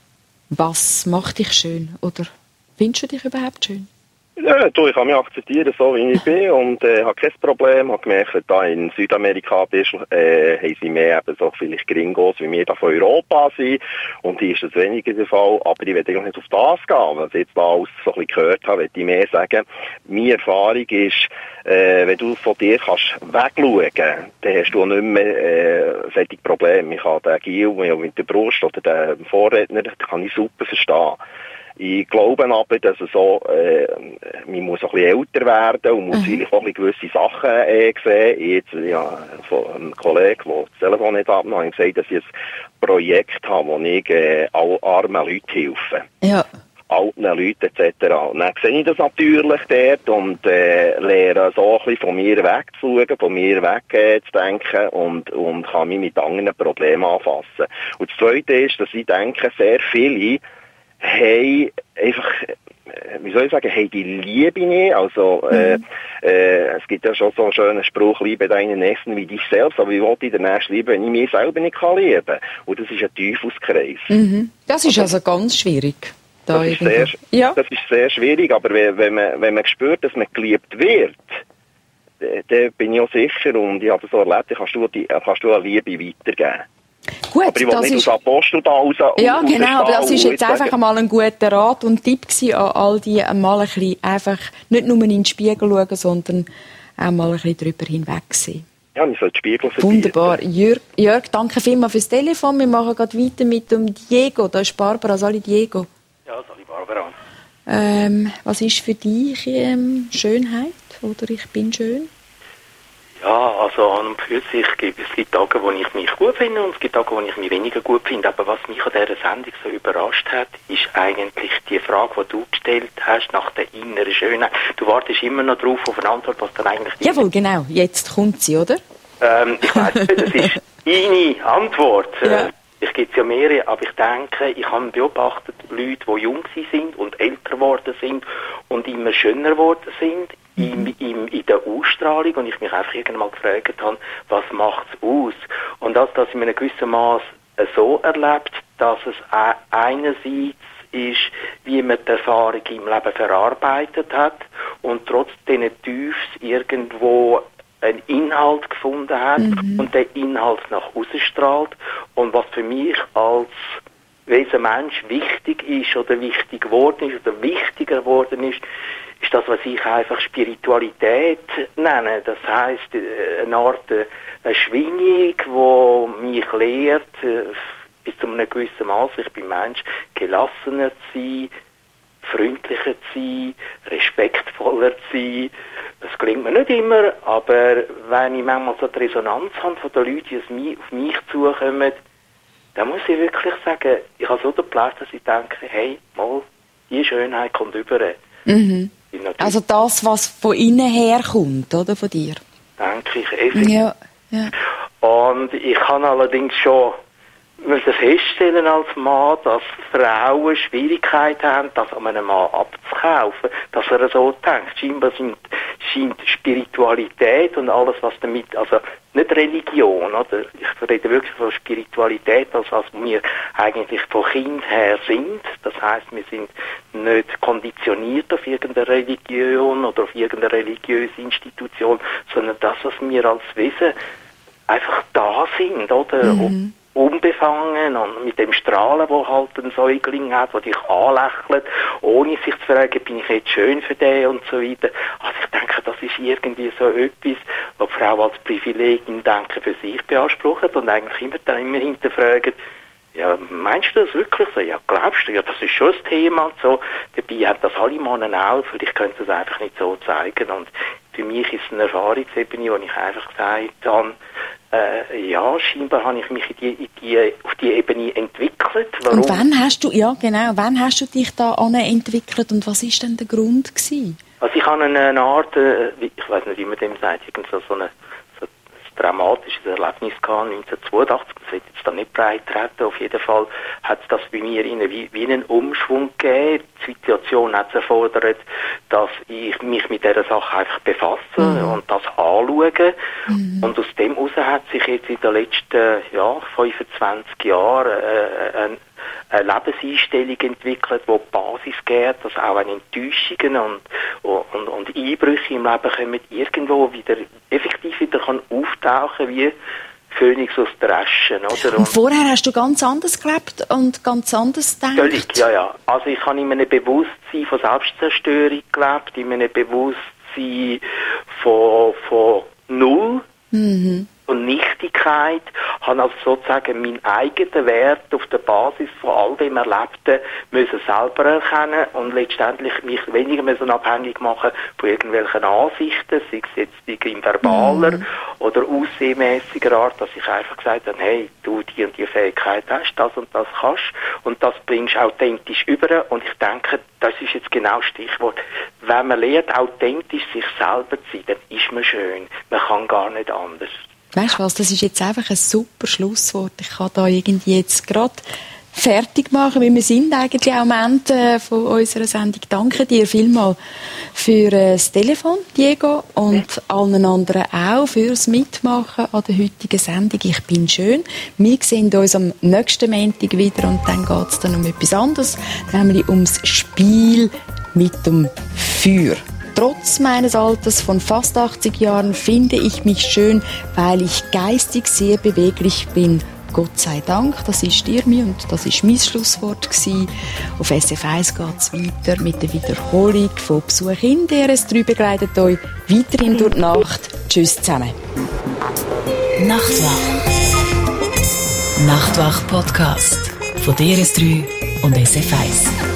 B: Was macht dich schön? Oder findest du dich überhaupt schön?
I: Ja, du, ich kann mich akzeptieren, so wie ich bin und äh, habe kein Problem. Ich habe gemerkt, dass du in Südamerika bist, äh, haben sie mehr eben so vielleicht Gringos, wie wir da von Europa sind. Und hier ist das weniger der Fall. Aber ich will eigentlich nicht auf das gehen, was ich jetzt da alles so ein bisschen gehört habe, möchte ich mehr sagen. Meine Erfahrung ist, äh, wenn du von dir kannst wegschauen, dann hast du nicht mehr äh, solche Probleme. Ich habe den Gil mit der Brust oder den Vorredner, den kann ich super verstehen. Ich glaube aber, dass es so, äh, man muss ein bisschen älter werden und muss mhm. vielleicht auch ein bisschen gewisse Sachen äh, sehen. Ich jetzt, ja, von einem Kollegen, der das Telefon nicht abnahm, hat gesagt, dass ich ein Projekt habe, wo ich äh, all armen Leuten helfe.
B: Ja.
I: Alten Leuten et cetera. Und dann sehe ich das natürlich dort und äh, lerne so ein bisschen von mir wegzuschauen, von mir wegzudenken äh, und, und kann mich mit anderen Problemen anfassen. Und das Zweite ist, dass ich denke, sehr viele haben einfach, wie soll ich sagen, haben die Liebe nicht. Also, mhm. äh, äh, es gibt ja schon so einen schönen Spruch, liebe deinen Nächsten wie dich selbst, aber wie wollte ich den Nächsten lieben, wenn ich mich selber nicht kann lieben? Und das ist ein Teufelskreis.
B: Mhm. Das ist also, also ganz schwierig. Da
I: das, ist sehr, ja. das ist sehr schwierig, aber wenn, wenn, man, wenn man spürt, dass man geliebt wird, dann bin ich auch sicher und ich habe das so erlebt, dann kannst du, die, kannst du eine Liebe weitergeben.
B: Gut,
I: aber ich will
B: das
I: nicht
B: ist...
I: aus Apostel da raus.
B: Ja,
I: aus
B: genau, aber das ist jetzt einfach
I: sagen.
B: einmal ein guter Rat und Tipp gewesen an all die, mal ein bisschen einfach nicht nur in den Spiegel schauen, sondern auch mal ein bisschen darüber hinwegsehen.
I: Ja, ich soll den Spiegel verbieten.
B: Wunderbar. Jörg, Jörg, danke vielmals fürs Telefon. Wir machen gerade weiter mit dem Diego. Da ist Barbara. Sali Diego.
J: Ja, Sali Barbara.
B: Ähm, was ist für dich ähm, Schönheit? Oder ich bin schön?
J: Ja, also an und für sich gibt es gibt Tage, wo ich mich gut finde und es gibt Tage, wo ich mich weniger gut finde. Aber was mich an dieser Sendung so überrascht hat, ist eigentlich die Frage, die du gestellt hast nach der inneren Schönheit. Du wartest immer noch drauf auf eine Antwort, was dann eigentlich...
B: Jawohl, genau. Jetzt kommt sie, oder?
J: Ähm, ich weiss nicht, das ist deine Antwort.
B: Ja.
J: Ich gibt es ja mehrere, aber ich denke, ich habe beobachtet, Leute, die jung sind und älter geworden sind und immer schöner geworden sind, mhm. in, in, in der Ausstrahlung, und ich mich einfach irgendwann mal gefragt habe, was macht es aus? Und dass das in einem gewissen Maß so erlebt, dass es einerseits ist, wie man die Erfahrung im Leben verarbeitet hat und trotz diesen Tiefs irgendwo einen Inhalt gefunden hat mhm. und der Inhalt nach außen strahlt. Und was für mich als Wesenmensch wichtig ist oder wichtig geworden ist oder wichtiger geworden ist, ist das, was ich einfach Spiritualität nenne. Das heisst, eine Art eine Schwingung, die mich lehrt, bis zu einem gewissen Maß, ich bin Mensch, gelassener zu sein, freundlicher zu sein, respektvoller zu sein. Das gelingt mir nicht immer, aber wenn ich manchmal so die Resonanz habe von den Leuten, die auf mich zukommen, dann muss ich wirklich sagen, ich habe so den Platz, dass ich denke, hey, mal, die Schönheit kommt über.
B: Mhm. Also das, was von innen her kommt, oder, von dir?
J: Denke ich, effektiv.
B: Ja. Ja.
J: Und ich kann allerdings schon müssen feststellen als Mann, dass Frauen Schwierigkeiten haben, das an einem Mann abzukaufen, dass er so denkt. Scheinbar sind, scheint Spiritualität und alles, was damit, also nicht Religion, oder? Ich rede wirklich von Spiritualität, als was wir eigentlich von Kind her sind. Das heisst, wir sind nicht konditioniert auf irgendeine Religion oder auf irgendeine religiöse Institution, sondern das, was wir als Wesen einfach da sind, oder? Mhm. Unbefangen und mit dem Strahlen, wo halt ein Säugling hat, der dich anlächelt, ohne sich zu fragen, bin ich jetzt schön für den und so weiter. Also ich denke, das ist irgendwie so etwas, was die Frau als Privileg im Denken für sich beansprucht und eigentlich immer dann immer hinterfragt, ja, meinst du das wirklich so? Ja, glaubst du? Ja, das ist schon das Thema und so. Dabei hat das alle Männer auch, vielleicht können sie es einfach nicht so zeigen. Und für mich ist es eine Erfahrungsebene, wo ich einfach gesagt habe, äh, ja, scheinbar habe ich mich in die, in die, auf die Ebene entwickelt.
B: Warum? Und wann hast du, ja genau, wann hast du dich da entwickelt und was ist denn der Grund gewesen?
J: Also ich habe eine Art, äh, ich weiß nicht, wie man dem sagt, irgend so, so eine so ein dramatisches Erlebnis gehabt, neunzehnhundertzweiundachtzig, das wird jetzt da nicht breit treten, auf jeden Fall hat es das bei mir in, wie, wie einen Umschwung gegeben. Die Situation hat es erfordert, dass ich mich mit dieser Sache einfach befasse mhm. und das anschaue. Mhm. Und aus dem heraus hat sich jetzt in den letzten ja, fünfundzwanzig Jahren äh, ein eine Lebenseinstellung entwickelt, die die Basis gibt, dass auch eine Enttäuschungen und, und, und Einbrüche im Leben können irgendwo wieder effektiv wieder kann auftauchen wie Phönix aus der Asche. Oder?
B: Und vorher hast du ganz anders gelebt und ganz anders gedacht?
J: Völlig, ja, ja. Also ich habe in einem Bewusstsein von Selbstzerstörung gelebt, in einem Bewusstsein von, von Null. Mhm. Und Nichtigkeit, habe also sozusagen meinen eigenen Wert auf der Basis von all dem Erlebten müssen selber erkennen und letztendlich mich weniger müssen abhängig machen von irgendwelchen Ansichten, sei es jetzt in verbaler mm. oder aussehmäßiger Art, dass ich einfach gesagt habe, hey, du die und die Fähigkeit hast, das und das kannst und das bringst authentisch über und ich denke, das ist jetzt genau das Stichwort. Wenn man lernt, authentisch sich selber zu sein, dann ist man schön. Man kann gar nicht anders.
B: Weißt du was, das ist jetzt einfach ein super Schlusswort. Ich kann da irgendwie jetzt gerade fertig machen, weil wir sind eigentlich am Ende von unserer Sendung. Danke dir vielmals für das Telefon, Diego, und allen anderen auch fürs Mitmachen an der heutigen Sendung. Ich bin schön. Wir sehen uns am nächsten Montag wieder und dann geht es dann um etwas anderes, nämlich ums Spiel mit dem Feuer. Trotz meines Alters von fast achtzig Jahren finde ich mich schön, weil ich geistig sehr beweglich bin. Gott sei Dank, das ist dir mir und das ist mein Schlusswort gewesen. Auf S F eins geht es weiter mit der Wiederholung von Besuch in D R S drei begleitet euch weiterhin durch die Nacht. Tschüss zusammen.
A: Nachtwach. Nachtwach Podcast von D R S drei und S F eins.